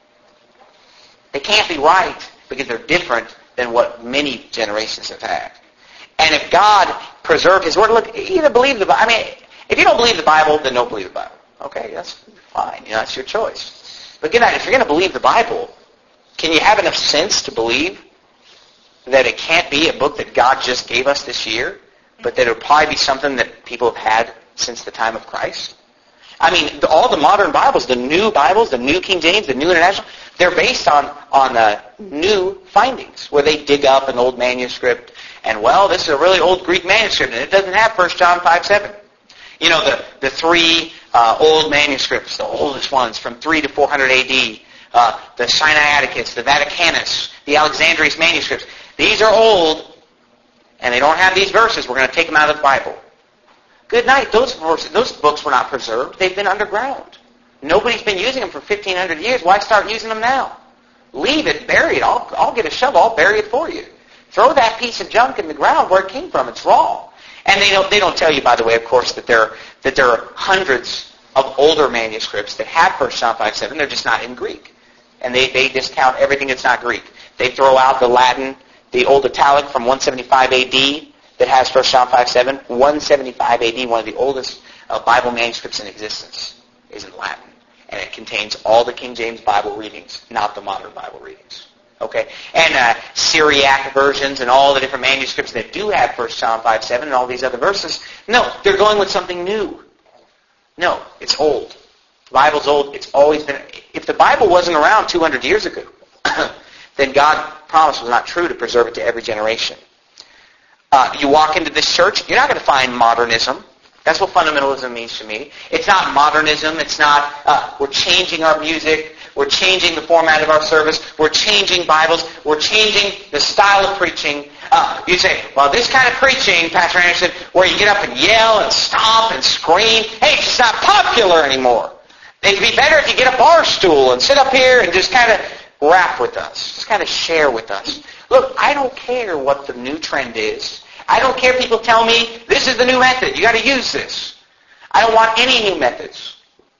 they can't be right because they're different than what many generations have had. And if God preserved His Word, look, either believe the Bible. I mean, if you don't believe the Bible, then don't believe the Bible. Okay, that's fine. You know, that's your choice. But good night. If you're going to believe the Bible, can you have enough sense to believe that it can't be a book that God just gave us this year, but that it would probably be something that people have had since the time of Christ? I mean, all the modern Bibles, the new Bibles, the New King James, the New International, they're based on, on uh, new findings, where they dig up an old manuscript, and, well, this is a really old Greek manuscript, and it doesn't have First John five seven. You know, the, the three uh, old manuscripts, the oldest ones, from three to four hundred A D, uh, the Sinaiticus, the Vaticanus, the Alexandrian manuscripts. These are old, and they don't have these verses. We're going to take them out of the Bible. Good night. Those verses, those books were not preserved. They've been underground. Nobody's been using them for fifteen hundred years. Why start using them now? Leave it, bury it. I'll, I'll get a shovel. I'll bury it for you. Throw that piece of junk in the ground where it came from. It's wrong. And they don't, they don't tell you, by the way, of course, that there, that there are hundreds of older manuscripts that have First John five seven. They're just not in Greek. And they, they discount everything that's not Greek. They throw out the Latin, the Old Italic from one seventy-five A D that has First John five seven. one seventy-five A D, one of the oldest uh, Bible manuscripts in existence, is in Latin. And it contains all the King James Bible readings, not the modern Bible readings. Okay? And uh, Syriac versions and all the different manuscripts that do have First John five seven and all these other verses, no, they're going with something new. No, it's old. The Bible's old. It's always been... If the Bible wasn't around two hundred years ago, then God's promise was not true to preserve it to every generation. Uh, you walk into this church, you're not going to find modernism. That's what fundamentalism means to me. It's not modernism. It's not, uh, we're changing our music. We're changing the format of our service. We're changing Bibles. We're changing the style of preaching. Uh, you say, well, this kind of preaching, Pastor Anderson, where you get up and yell and stomp and scream, hey, it's just not popular anymore. It'd be better if you get a bar stool and sit up here and just kind of rap with us. Just kind of share with us. Look, I don't care what the new trend is. I don't care if people tell me, this is the new method. You got to use this. I don't want any new methods.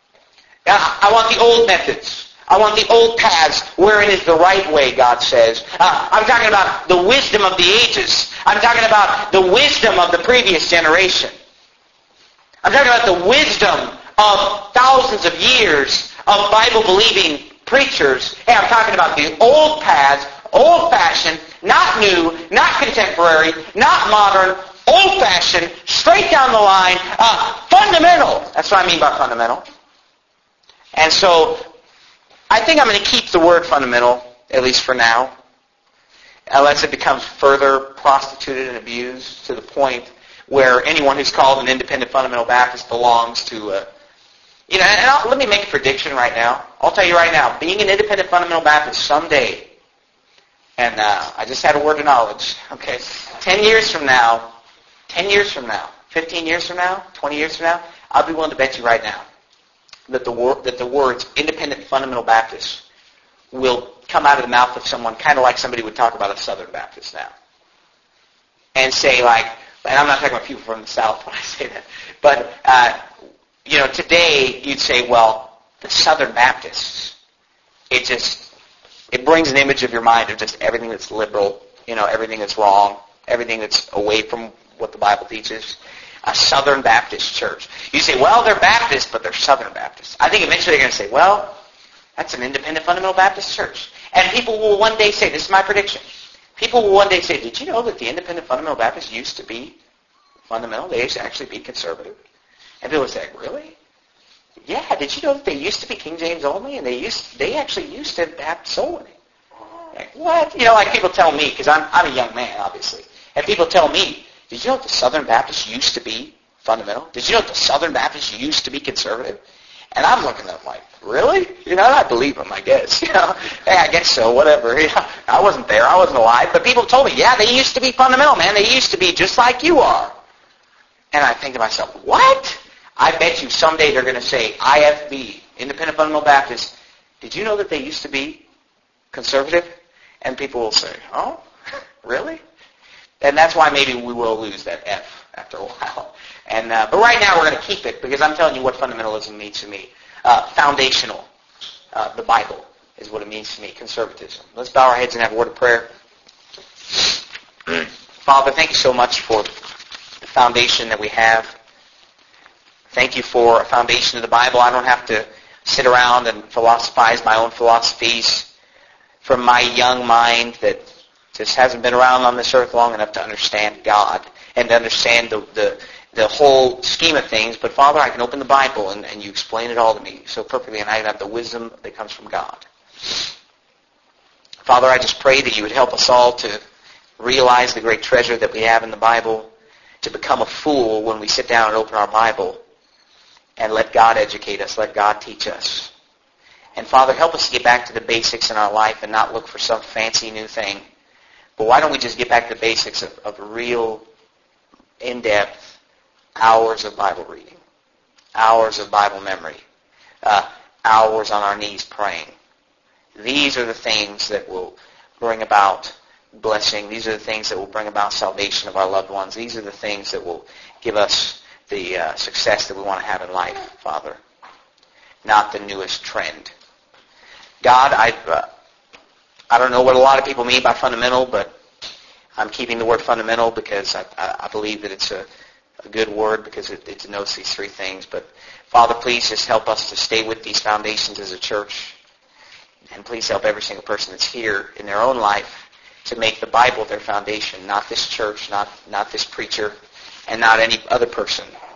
I want the old methods. I want the old paths wherein is the right way, God says. Uh, I'm talking about the wisdom of the ages. I'm talking about the wisdom of the previous generation. I'm talking about the wisdom of thousands of years of Bible-believing preachers. Hey, I'm talking about the old paths, old-fashioned, not new, not contemporary, not modern, old-fashioned, straight down the line, uh, fundamental. That's what I mean by fundamental. And so, I think I'm going to keep the word fundamental, at least for now, unless it becomes further prostituted and abused to the point where anyone who's called an independent fundamental Baptist belongs to a... You know, and I'll, let me make a prediction right now. I'll tell you right now, being an independent fundamental Baptist someday, and uh, I just had a word of knowledge, okay, ten years from now, ten years from now, fifteen years from now, twenty years from now, I'll be willing to bet you right now that the, wor- that the words independent fundamental Baptist will come out of the mouth of someone kind of like somebody would talk about a Southern Baptist now. And say like, and I'm not talking about people from the South when I say that, but, uh, you know, today you'd say, well, the Southern Baptists, it just... It brings an image of your mind of just everything that's liberal, you know, everything that's wrong, everything that's away from what the Bible teaches. A Southern Baptist church. You say, well, they're Baptists, but they're Southern Baptists. I think eventually they're going to say, well, that's an independent fundamental Baptist church. And people will one day say, this is my prediction, people will one day say, did you know that the independent fundamental Baptists used to be fundamental? They used to actually be conservative. And people will say, really? Yeah, did you know that they used to be King James only, and they used they actually used to have soul winning? Like, what? You know, like people tell me, because I'm I'm a young man, obviously, and people tell me, did you know that the Southern Baptists used to be fundamental? Did you know that the Southern Baptists used to be conservative? And I'm looking at them like, really? You know, I believe them, I guess. You know, hey, I guess so, whatever. You know, I wasn't there, I wasn't alive, but people told me, yeah, they used to be fundamental, man. They used to be just like you are. And I think to myself, what? I bet you someday they're going to say, I F B, Independent Fundamental Baptist, did you know that they used to be conservative? And people will say, oh, really? And that's why maybe we will lose that F after a while. And uh, but right now we're going to keep it because I'm telling you what fundamentalism means to me. Uh, foundational. Uh, the Bible is what it means to me. Conservatism. Let's bow our heads and have a word of prayer. Father, thank you so much for the foundation that we have. Thank you for a foundation of the Bible. I don't have to sit around and philosophize my own philosophies from my young mind that just hasn't been around on this earth long enough to understand God and to understand the the, the whole scheme of things. But Father, I can open the Bible and, and you explain it all to me so perfectly, and I have the wisdom that comes from God. Father, I just pray that you would help us all to realize the great treasure that we have in the Bible, to become a fool when we sit down and open our Bible, and let God educate us, let God teach us. And Father, help us to get back to the basics in our life and not look for some fancy new thing. But why don't we just get back to the basics of, of real, in-depth hours of Bible reading, hours of Bible memory, uh, hours on our knees praying. These are the things that will bring about blessing. These are the things that will bring about salvation of our loved ones. These are the things that will give us the uh, success that we want to have in life, Father, not the newest trend. God, I uh, I don't know what a lot of people mean by fundamental, but I'm keeping the word fundamental because I, I, I believe that it's a, a good word because it, it denotes these three things. But Father, please just help us to stay with these foundations as a church, and please help every single person that's here in their own life to make the Bible their foundation, not this church, not not this preacher, and not any other person.